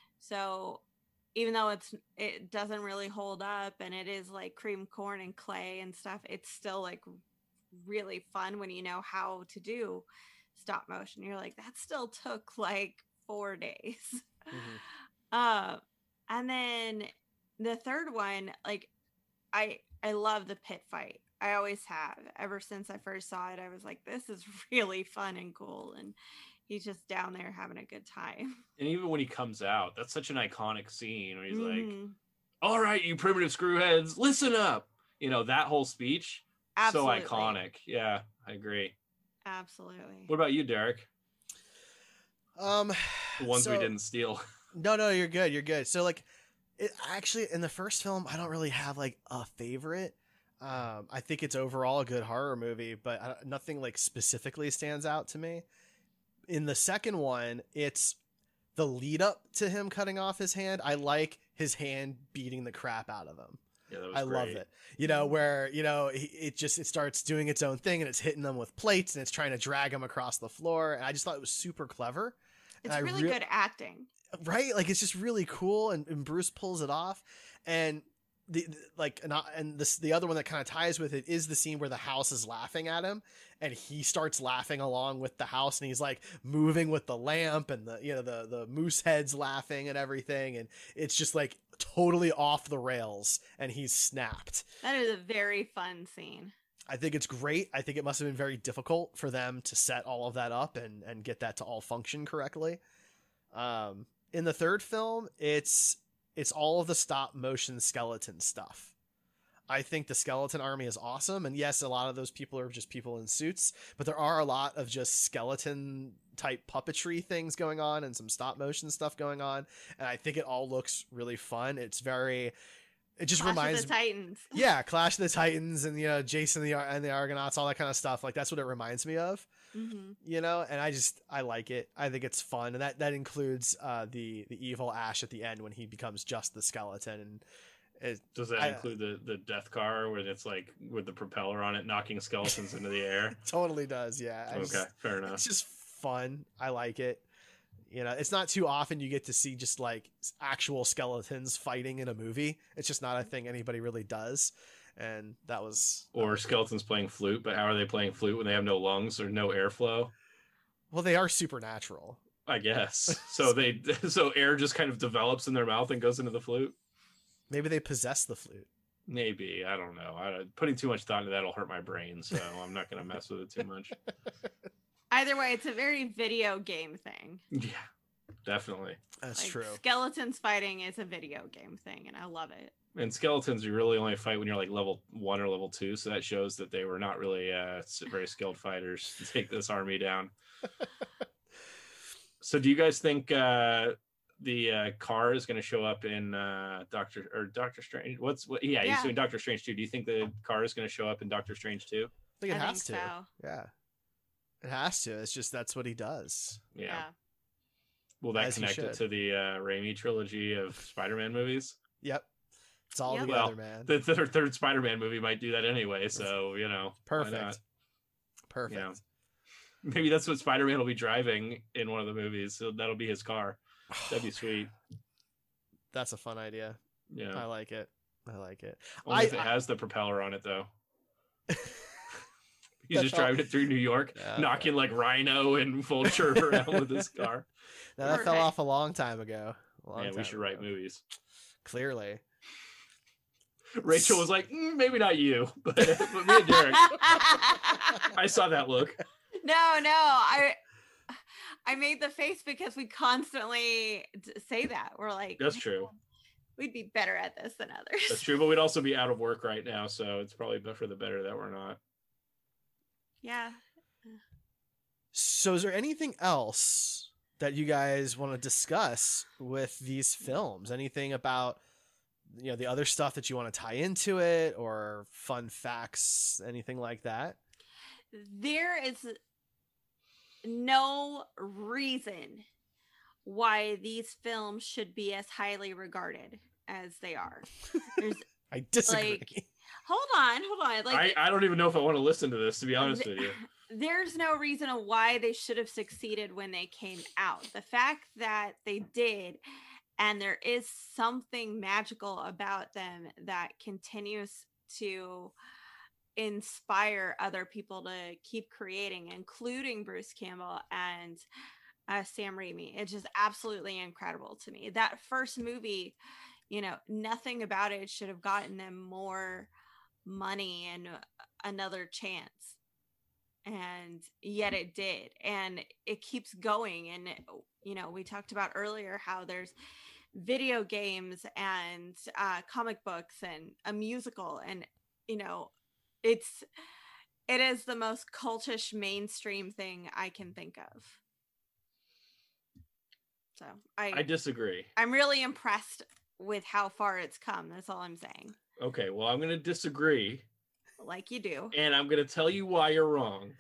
So even though it's it doesn't really hold up and it is like cream corn and clay and stuff, it's still like really fun when you know how to do stop motion. You're like, that still took like four days. Mm-hmm. Uh, and then the third one, like, I I love the pit fight. I always have. Ever since I first saw it, I was like, this is really fun and cool. And he's just down there having a good time. And even when he comes out, that's such an iconic scene where he's like, Mhm. all right, you primitive screwheads, listen up. You know, that whole speech, Absolutely. so iconic. Yeah, I agree. Absolutely. What about you, Derek? Um, The ones we so- didn't steal. No, no, you're good. You're good. So, like, it actually in the first film, I don't really have like a favorite. Um, I think it's overall a good horror movie, but I, nothing like specifically stands out to me. In the second one, it's the lead up to him cutting off his hand. I like his hand beating the crap out of him. Yeah, that was I great. love it. You know, where, you know, he, it just, it starts doing its own thing and it's hitting them with plates and it's trying to drag him across the floor. And I just thought it was super clever. It's And I really rea- good acting. Right? Like, it's just really cool. And, and Bruce pulls it off. And the, the like, and, I- and this, the other one that kind of ties with it is the scene where the house is laughing at him and he starts laughing along with the house and he's like moving with the lamp and the, you know, the, the moose heads laughing and everything. And it's just like totally off the rails and he's snapped. That is a very fun scene. I think it's great. I think it must have been very difficult for them to set all of that up and, and get that to all function correctly. Um, in the third film, it's it's all of the stop motion skeleton stuff. I think the skeleton army is awesome. And yes, a lot of those people are just people in suits, but there are a lot of just skeleton type puppetry things going on and some stop motion stuff going on. And I think it all looks really fun. It's very... it just Clash of reminds the Titans. yeah, Clash of the Titans and you know Jason and the and the Argonauts, all that kind of stuff. Like that's what it reminds me of. Mm-hmm. You know, and I just I like it. I think it's fun, and that that includes uh, the the evil Ash at the end when he becomes just the skeleton. And it, Does that I- include the the death car where it's like with the propeller on it knocking skeletons into the air? totally does. Yeah. I Okay, just- fair enough. It's just fun. I like it. You know, it's not too often you get to see just like actual skeletons fighting in a movie. It's just not a thing anybody really does. And that was Or skeletons playing flute, but how are they playing flute when they have no lungs or no airflow? well, they are supernatural. I guess. So they so air just kind of develops in their mouth and goes into the flute. Maybe they possess the flute. Maybe, I don't know. I, putting too much thought into that'll hurt my brain, so I'm not going to mess with it too much. Either way, it's a very video game thing. Yeah, definitely. That's Like, true. Skeletons fighting is a video game thing, and I love it. And skeletons, you really only fight when you're like level one or level two, so that shows that they were not really uh, s- very skilled fighters to take this army down. So, do you guys think uh, the uh, car is going to show up in uh, Doctor or Doctor Strange? What's what? Yeah, he's Yeah. doing Doctor Strange two. Do you think the car is going to show up in Doctor Strange two? I think it I has think to. so. Yeah. It has to. It's just that's what he does. Yeah. Yeah. Will that As he connect it should. to the uh, Raimi trilogy of Spider-Man movies? Yep. It's all Yep. together, Well, man. The third, third Spider-Man movie might do that anyway, so you know, why not? Perfect. Perfect. Yeah. Maybe that's what Spider-Man will be driving in one of the movies. So that'll be his car. That'd be sweet. That's a fun idea. Yeah. I like it. I like it. Only I- if it has the propeller on it, though. He's That's just all- driving it through New York, Yeah, knocking like Rhino and Vulture around with his car. Now, that fell Perfect. off a long time ago. A long Yeah, we time should write ago. movies. Clearly. Rachel was like, "Mm, maybe not you, but, but me and Derek." I saw that look. No, no, I I made the face because we constantly d- say that. We're like, That's true. we'd be better at this than others. That's true, but we'd also be out of work right now, so it's probably be- for the better that we're not. Yeah. So, is there anything else that you guys want to discuss with these films? Anything about you know the other stuff that you want to tie into it, or fun facts, anything like that? There is no reason why these films should be as highly regarded as they are. There's I disagree. Like, hold on, hold on. Like I, I don't even know if I want to listen to this, to be honest th- with you. there's no reason why they should have succeeded when they came out. The fact that they did, and there is something magical about them that continues to inspire other people to keep creating, including Bruce Campbell and uh, Sam Raimi. It's just absolutely incredible to me. That first movie, you know, nothing about it should have gotten them more money and another chance. And yet it did. And it keeps going. And, you know, we talked about earlier how there's video games and uh, comic books and a musical. And, you know, it's, it is the most cultish mainstream thing I can think of. So I, I disagree. I'm really impressed with how far it's come. That's all I'm saying. Okay, well, I'm going to disagree, Like you do. and I'm going to tell you why you're wrong.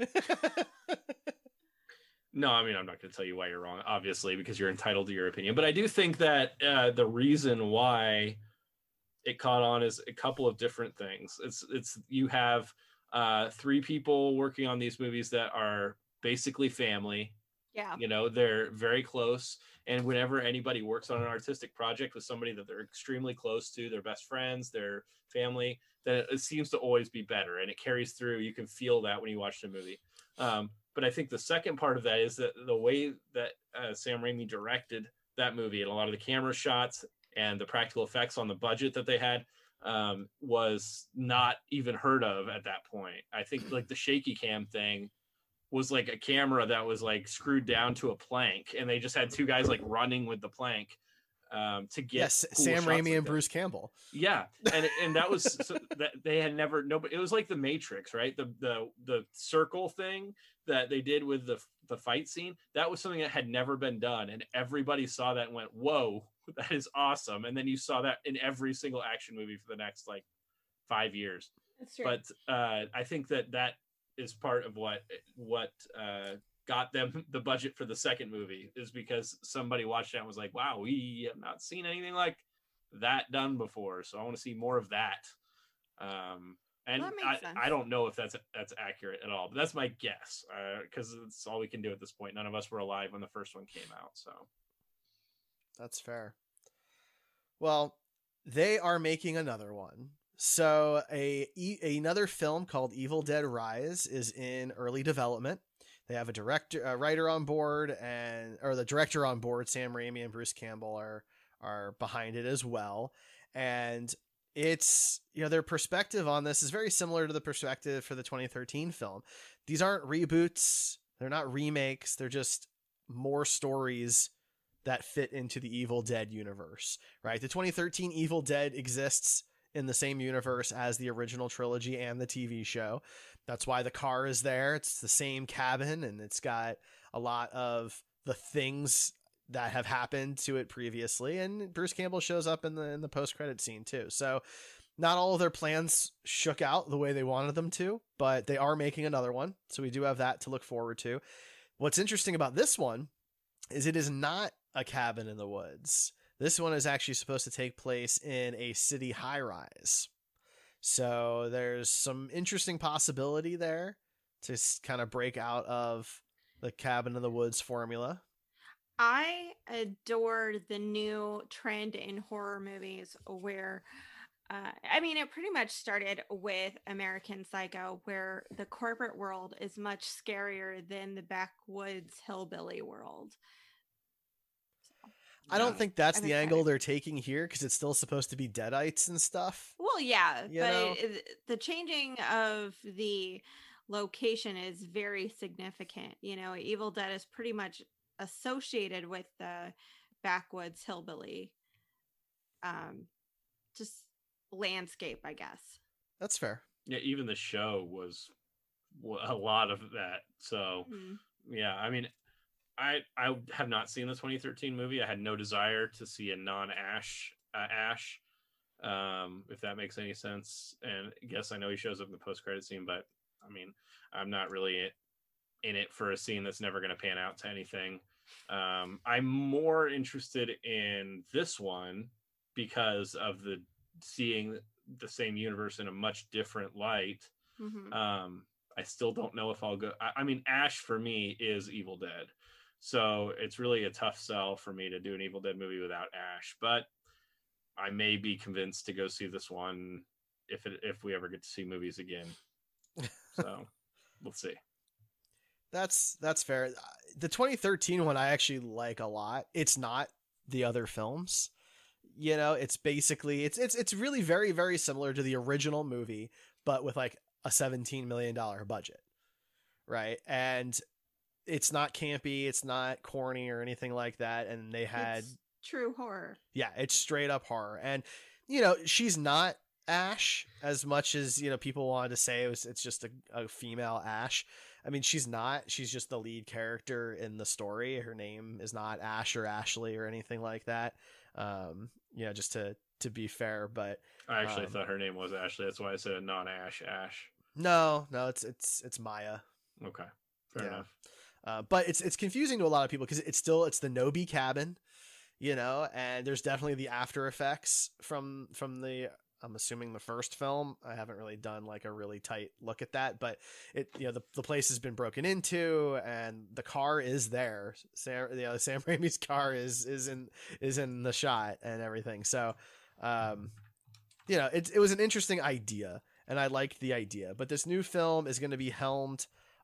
No, I mean, I'm not going to tell you why you're wrong, obviously, because you're entitled to your opinion. But I do think that uh, the reason why it caught on is a couple of different things. It's it's you have uh, three people working on these movies that are basically family. Yeah. You know, they're very close. And whenever anybody works on an artistic project with somebody that they're extremely close to, their best friends, their family, then it, it seems to always be better. And it carries through. You can feel that when you watch the movie. Um, but I think the second part of that is that the way that uh, Sam Raimi directed that movie and a lot of the camera shots and the practical effects on the budget that they had um, was not even heard of at that point. I think like the shaky cam thing was like a camera that was like screwed down to a plank, and they just had two guys like running with the plank um, to get Yes, cool Sam shots Raimi like and that. Bruce Campbell. Yeah, and and that was so that they had never nobody. It was like the Matrix, right? The the the circle thing that they did with the the fight scene. That was something that had never been done, and everybody saw that and went, "Whoa, that is awesome. And then you saw that in every single action movie for the next like five years. That's true. But uh, I think that that is part of what what uh, got them the budget for the second movie, is because somebody watched it and was like, wow, we have not seen anything like that done before. So I want to see more of that. Um, and That I, makes sense. I don't know if that's that's accurate at all, but that's my guess, because uh, it's all we can do at this point. None of us were alive when the first one came out. So That's fair. Well, they are making another one. So a, e- another film called Evil Dead Rise is in early development. They have a director, a writer on board, and or the director on board. Sam Raimi and Bruce Campbell are are behind it as well. And it's, you know, their perspective on this is very similar to the perspective for the twenty thirteen film. These aren't reboots. They're not remakes. They're just more stories that fit into the Evil Dead universe, right? The twenty thirteen Evil Dead exists in the same universe as the original trilogy and the T V show. That's why the car is there. It's the same cabin, and it's got a lot of the things that have happened to it previously. And Bruce Campbell shows up in the in the post-credit scene too. So not all of their plans shook out the way they wanted them to, but they are making another one. So we do have that to look forward to. What's interesting about this one is it is not a cabin in the woods. This one is actually supposed to take place in a city high rise. So there's some interesting possibility there to kind of break out of the cabin in the woods formula. I adore the new trend in horror movies where, uh, I mean, it pretty much started with American Psycho, where the corporate world is much scarier than the backwoods hillbilly world. I don't Yeah. think that's I'm the excited. angle they're taking here, because it's still supposed to be deadites and stuff. Well, yeah, You but know? it, it- the changing of the location is very significant. You know, Evil Dead is pretty much associated with the backwoods hillbilly, um, just landscape, I guess. That's fair. yeah, even the show was wa- a lot of that. So Mhm. yeah, I mean, I I have not seen the twenty thirteen movie. I had no desire to see a non-Ash uh, Ash, um, if that makes any sense. And yes, I know he shows up in the post-credit scene, but I mean, I'm not really in it for a scene that's never going to pan out to anything. Um, I'm more interested in this one because of the seeing the same universe in a much different light. Mhm. Um, I still don't know if I'll go. I, I mean, Ash for me is Evil Dead, so it's really a tough sell for me to do an Evil Dead movie without Ash. But I may be convinced to go see this one if it, if we ever get to see movies again. So we'll see. That's that's fair. The twenty thirteen one I actually like a lot. It's not the other films. You know, it's basically it's it's it's really very very similar to the original movie, but with like a seventeen million dollars budget. Right? And it's not campy, it's not corny or anything like that, and they had It's true horror. yeah, it's straight up horror. And you know, she's not Ash as much as, you know, people wanted to say it was it's just a, a female Ash. I mean, she's not. She's just the lead character in the story. Her name is not Ash or Ashley or anything like that. Um, you know, just to to be fair, but I actually Um, thought her name was Ashley. That's why I said non-Ash Ash. no, no, it's it's it's Maya. Okay, fair Yeah. enough. Uh, but it's it's confusing to a lot of people because it's still it's the Nobi cabin, you know, and there's definitely the after effects from from the I'm assuming the first film. I haven't really done like a really tight look at that, but it you know the, the place has been broken into and the car is there. Sam you know, Sam Raimi's car is is in is in the shot and everything. So, um, you know, it it was an interesting idea and I liked the idea. But this new film is going to be helmed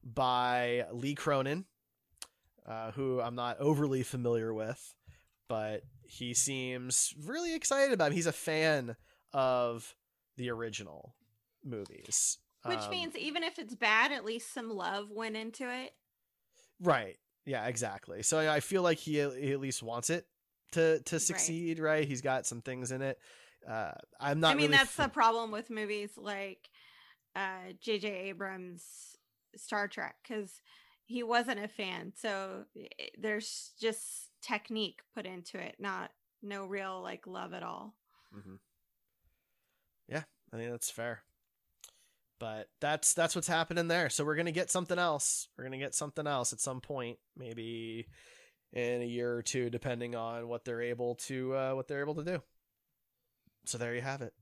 by Lee Cronin, uh, who I'm not overly familiar with, but he seems really excited about it. He's a fan of the original movies. Which Um, means even if it's bad, at least some love went into it. right. Yeah, exactly. So I feel like he, he at least wants it to, to succeed, right? He's got some things in it. Uh, I'm not I mean, really that's f- the problem with movies like uh, J J Abrams' Star Trek, because he wasn't a fan. So i- there's just technique put into it, not no real like love at all. Mm-hmm. Yeah, I think that's fair. But that's that's what's happening there. So we're gonna get something else. We're gonna get something else at some point, maybe in a year or two, depending on what they're able to uh, what they're able to do. So there you have it.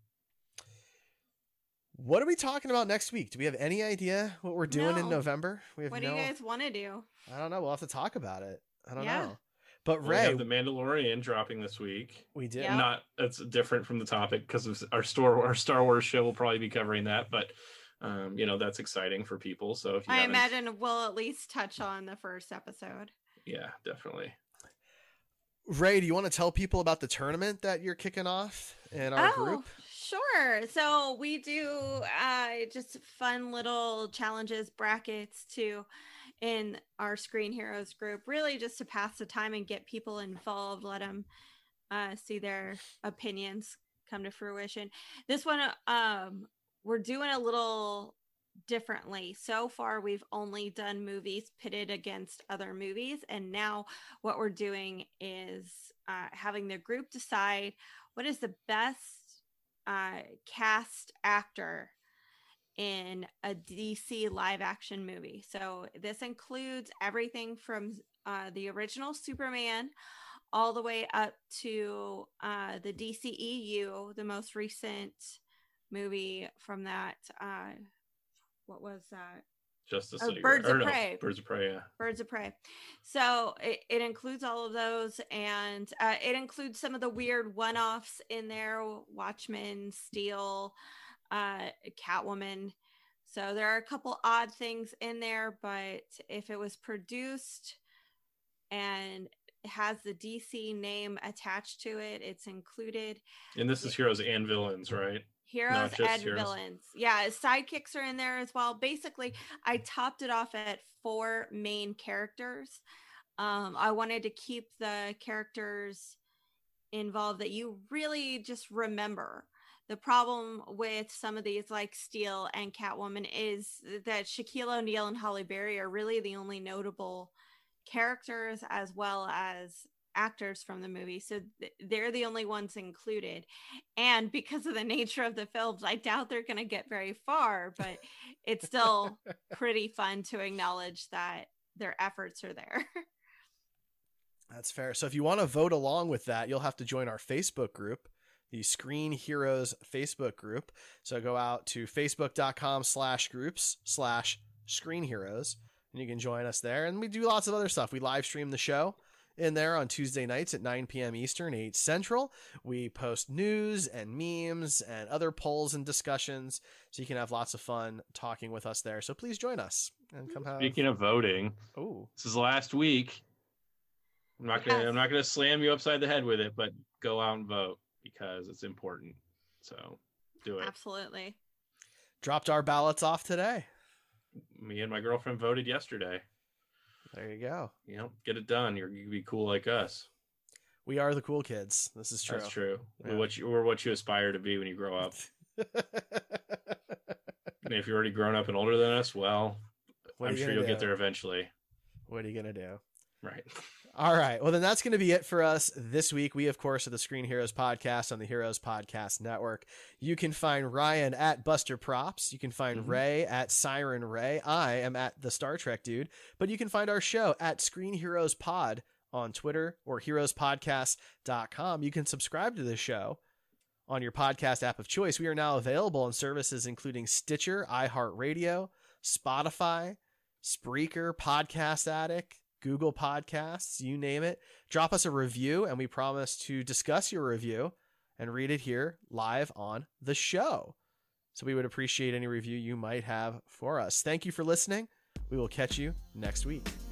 What are we talking about next week? Do we have any idea what we're doing No. in November? We have What no. do you guys want to do? I don't know. We'll have to talk about it. I don't Yeah. know. But We Ray, have the Mandalorian dropping this week. we did. Yeah. Not that's different from the topic because of our store our Star Wars show will probably be covering that, but um, you know, that's exciting for people. So if you I haven't- imagine we'll at least touch on the first episode. yeah, definitely. Ray, do you want to tell people about the tournament that you're kicking off in our oh, group? Sure. So we do uh, just fun little challenges, brackets too, in our Screen Heroes group, really just to pass the time and get people involved, let them uh, see their opinions come to fruition. This one, um, we're doing a little differently. So far, we've only done movies pitted against other movies. And now what we're doing is uh, having the group decide what is the best uh, cast actor in a D C live action movie. So this includes everything from uh, the original Superman all the way up to uh, the D C E U, the most recent movie from that. Uh, what was that? Justice Oh, League. Birds or of no, Prey. Birds of Prey, yeah. Birds of Prey. So it, it includes all of those, and uh, it includes some of the weird one-offs in there: Watchmen, Steel, uh, Catwoman. So there are a couple odd things in there, but if it was produced and has the D C name attached to it, it's included. And this is heroes and villains, right? Heroes just and heroes. villains. Yeah, sidekicks are in there as well. Basically, I topped it off at four main characters. Um, I wanted to keep the characters involved that you really just remember. The problem with some of these, like Steel and Catwoman, is that Shaquille O'Neal and Halle Berry are really the only notable characters as well as actors from the movie, so th- they're the only ones included. And because of the nature of the films, I doubt they're going to get very far, but it's still pretty fun to acknowledge that their efforts are there. That's fair. So if you want to vote along with that, you'll have to join our Facebook group, the Screen Heroes Facebook group. So go out to facebook.com slash groups slash Screen Heroes, and you can join us there. And we do lots of other stuff. We live stream the show in there on Tuesday nights at nine p.m. Eastern, eight Central. We post news and memes and other polls and discussions, so you can have lots of fun talking with us there. So please join us and come have. Speaking of voting, oh, this is last week. I'm not gonna Yes. I'm not gonna slam you upside the head with it, but go out and vote because it's important. So do it. Absolutely. dropped our ballots off today. Me and my girlfriend voted yesterday. There you go. You know, get it done. You're you be cool like us. We are the cool kids. This is true. That's true. Yeah. We're what you we're what you aspire to be when you grow up. And if you're already grown up and older than us, well, What are I'm you sure gonna you'll get do? there eventually. What are you gonna do? Right. All right. Well, then that's going to be it for us this week. We, of course, are the Screen Heroes podcast on the Heroes Podcast Network. You can find Ryan at Buster Props. You can find Mhm. Ray at Siren Ray. I am at the Star Trek Dude. But you can find our show at Screen Heroes Pod on Twitter or heroes podcast dot com. You can subscribe to the show on your podcast app of choice. We are now available on services including Stitcher, iHeartRadio, Spotify, Spreaker, Podcast Addict, Google Podcasts, you name it. Drop us a review, and we promise to discuss your review and read it here live on the show. So we would appreciate any review you might have for us. Thank you for listening. We will catch you next week.